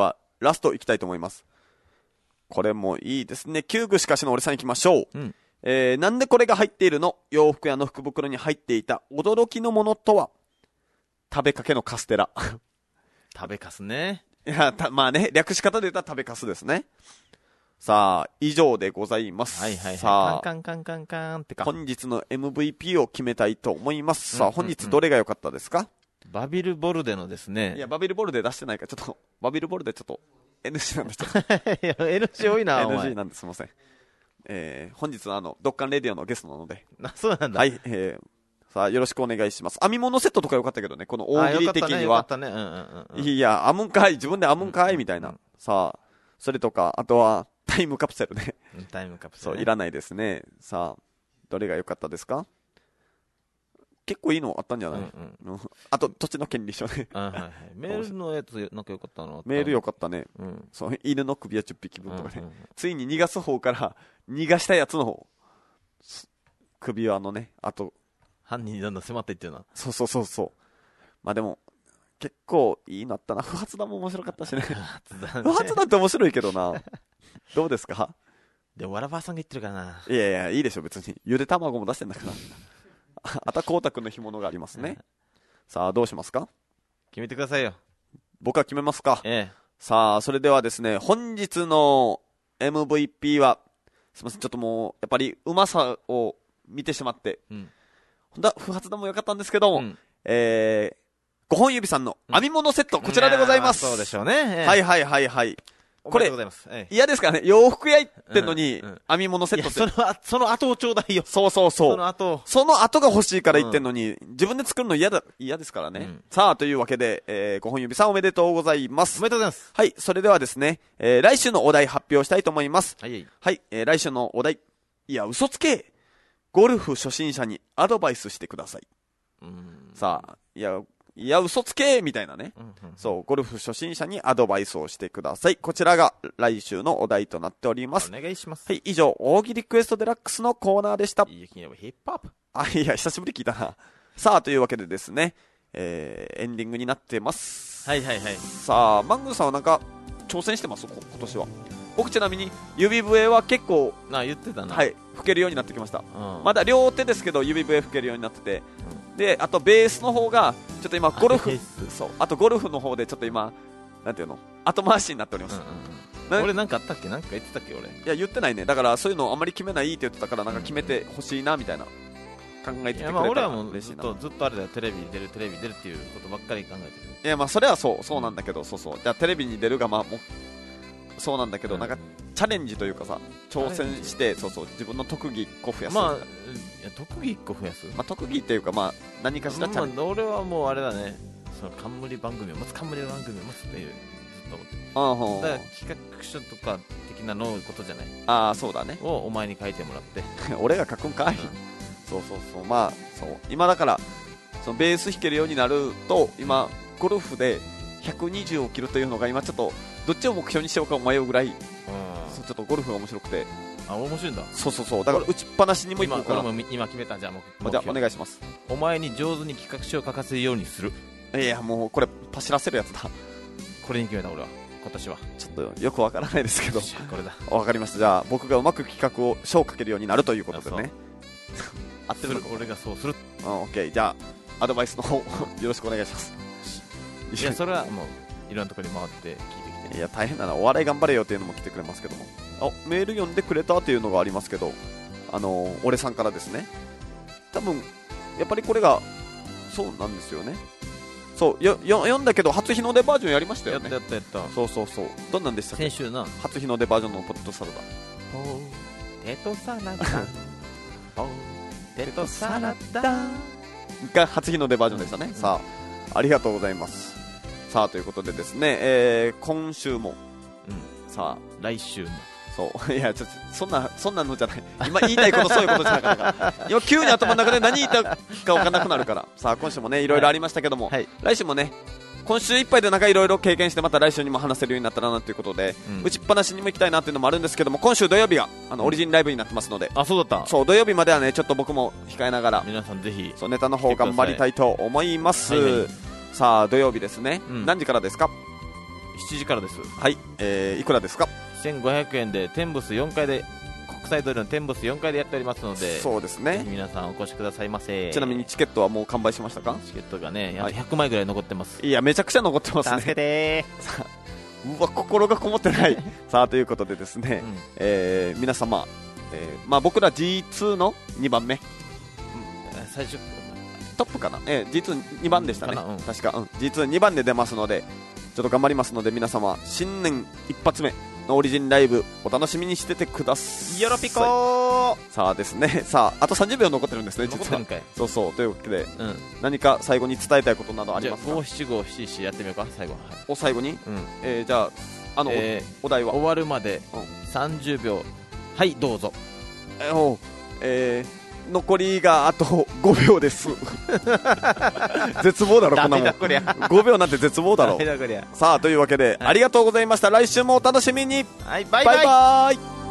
ラストいきたいと思います。これもいいですね。旧具しかしの俺さんいきましょう。うん、えー、なんでこれが入っているの？洋服屋の福袋に入っていた驚きのものとは？食べかけのカステラ。 食べかすね。 いや、た、まあね、略し方で言ったら食べかすですね。さあ、以上でございます。 はいはいはい。 さあ、 カンカンカンカンカンってか。 本日の エムブイピー を決めたいと思います。さあ、本日どれが良かったですか？ バビルボルデのですね。 いや、バビルボルデ出してないから、ちょっと、バビルボルデちょっと、エヌジー なんですいや、エヌジー 多いな、 エヌジー なんです、すいません。えー、本日のあの、ドッカンレディオのゲストなので。 あ、そうなんだ。 はい、えー、さあ、よろしくお願いします。編み物セットとか良かったけどね、この大喜利的には。 よかったね、よかったね。うんうんうん。 いや、編むんかい、自分で編むんかい、みたいな。さあ、それとか、あとは、タイムカプセルね。 タイムカプセル、 ね。そう、いらないですね。さあ、どれが良かったですか？結構いいのあったんじゃない？うんうん、あと、土地の権利書ね。 はいはい、メールのやつ、なんか良かったの？ メール良かったね。うん、そう、犬の首はじゅっぴきぶんとかね。うんうんうん、ついに逃がす方から、逃がしたやつの方。首輪のね、あと。 犯人にどんどん迫っていってるな。 そうそうそうそう。まあでも、結構いいのあったな。不発弾も面白かったしね。不発弾って面白いけどな。どうですか？ でも、わらばーさんが言ってるからな。 いやいや、いいでしょ、別に。ゆで卵も出してんだから。あたこうたくんの干物がありますね。さあ、どうしますか？ 決めてくださいよ。 僕は決めますか。 ええ。 さあ、それではですね、本日の エムブイピー は、すみません、ちょっともう、やっぱりうまさを見てしまって、うん、ほんとは不発弾も良かったんですけども、うん、えー、ごほん指さんの編み物セット、うん、こちらでございます。 そうでしょうね。ええ、 はいはいはいはい。これ、 ええ、 嫌ですからね。洋服屋行ってんのに、うんうん、編み物セットって。 その、その後をちょうだいよ。 そうそうそう。 その後。 その後が欲しいから行ってんのに、うん、自分で作るの嫌だ、嫌ですからね。うん、さあ、というわけで、えー、ごほん指さんおめでとうございます。 おめでとうございます。 はい、それではですね、えー、来週のお題発表したいと思います。 はい。 はい、えー、来週のお題。いや、嘘つけ。ゴルフ初心者にアドバイスしてください。うん、さあ、いや、いや、嘘つけみたいなね、うんうん。そう、ゴルフ初心者にアドバイスをしてください。こちらが来週のお題となっております。 お願いします。 はい、以上、大喜利クエストデラックスのコーナーでした。 いいヒップホップ。 あ、いや、久しぶり聞いたな。さあ、というわけでですね、えー、エンディングになってます。 はいはいはい。 さあ、マングーさんはなんか、挑戦してます今年は。僕ちなみに、指笛は結構、 あ、言ってたな。 はい、吹けるようになってきました。うん、まだ両手ですけど、指笛吹けるようになってて、うん、で、あとベースの方が、ちょっと今、ゴルフ、そう、あとゴルフの方でちょっと今、なんていうの、後回しになっております。 うんうん、俺なんかあったっけ？なんか言ってたっけ俺。いや、言ってないね。だからそういうのあんまり決めないって言ってたから、なんか決めてほしいな、みたいな。考えててくれたら嬉しいな。いや、まあ俺はもうずっと、ずっとあれだよ。テレビに出る、テレビに出るっていうことばっかり考えてる。 いや、まあそれはそう、そうなんだけど、うん、そうそう。じゃあテレビに出るが、まあもう、そうなんだけど、うん、なんかチャレンジというかさ、挑戦して、そうそう、自分の特技いっこ増やす。 まあ、いや特技いっこ増やす。 まあ特技っていうか、まあ何かしらチャレンジ。 まあ、俺はもうあれだね、その冠番組を持つ、冠番組を持つっていう、ずっと思ってる。 ああ、ほう。 だから企画書とか的なのことじゃない。 ああ、そうだね。 をお前に書いてもらって。 俺が書くんかい、うん、そうそうそう。まあ、そう。今だから、そのベース弾けるようになると、今、ゴルフでひゃくにじゅうを切るというのが今ちょっと、どっちを目標にしようか迷うぐらい、うん、そうちょっとゴルフが面白くて。 あ、面白いんだ。 そうそうそう。だから打ちっぱなしにもいこうかな。 今、今, 今決めたんじゃあもう。 じゃあお願いします。 お前に上手に企画書を書かせるようにする。 いや、もうこれパシらせるやつだ。 これに決めた俺は。今年は。 ちょっとよくわからないですけど。 これだ。 わかりました。じゃあ僕がうまく企画を書を書けるようになるということでね。 合ってるのか。俺がそうする。 うん、オッケー。じゃあアドバイスの方よろしくお願いします。 いや、それはもういろんなところに回って聞いてきて。 いや、大変だな。お笑い頑張れよっていうのも来てくれますけども。あ、メール読んでくれたっていうのがありますけど、あのー、俺さんからですね。多分、やっぱりこれが、そうなんですよね。そう、よ、よ、読んだけど、初日の出バージョンやりましたよね。 やったやったやった。 そうそうそう。どんなんでしたっけ？ 先週な。 初日の出バージョンのポテトサラダ。 ポテトサラダ。ポテトサラダ。 が初日の出バージョンでしたね。うん、さあ、ありがとうございます。さあ、ということでですね、えー、今週も、 うん、さあ、来週も、 そう、いや、ちょっと、そんな、そんなのじゃない。今言いたいこと、そういうことじゃなかったから。今、急に頭の中で何言いたいか分からなくなるから。さあ、今週もね、いろいろありましたけども、はい、来週もね、今週いっぱいでなんかいろいろ経験して、また来週にも話せるようになったらなということで、うん、打ちっぱなしにも行きたいなっていうのもあるんですけども、今週土曜日が、あの、オリジンライブになってますので、 あ、そうだった。 そう、土曜日まではね、ちょっと僕も控えながら、 皆さんぜひ、 そう、ネタの方頑張りたいと思います。はいはい、さあ、土曜日ですね、うん、何時からですか？ しちじからです。 はい、えー、いくらですか？ せんごひゃくえんでテンブスよんかいで、国際通りのテンブスよんかいでやっておりますので、 そうですね、 ぜひ皆さんお越しくださいませ。 ちなみにチケットはもう完売しましたか？ チケットがね、あとひゃくまいぐらい残ってます。 いや、めちゃくちゃ残ってますね。 助けてーうわ、心がこもってないさあ、ということでですね、うん、えー、皆様、えーまあ、僕ら ジーツー のにばんめ、うん、 最初トップかな、えー、ジーツーに ばんでしたね、 うん、 確か、うん、ジーツーに 番で出ますので、ちょっと頑張りますので、皆様新年一発目のオリジンライブお楽しみにしててください。 よろぴこー。 さあですね、さああとさんじゅうびょう残ってるんですね、 実は。 そうそう、というわけで、うん、何か最後に伝えたいことなどありますか？ じゃあごしちごしちしちやってみようか、最後。はい、 お最後に、うん、えー、じゃああの、えー、お, お題は終わるまでさんじゅうびょう、うん、はいどうぞ。 えー、おえー、残りがあとごびょうです絶望だろこんなもん。ごびょうなんて絶望だろ。さあというわけで、はい、ありがとうございました。来週もお楽しみに。 はい、バイバイ。バイバイ。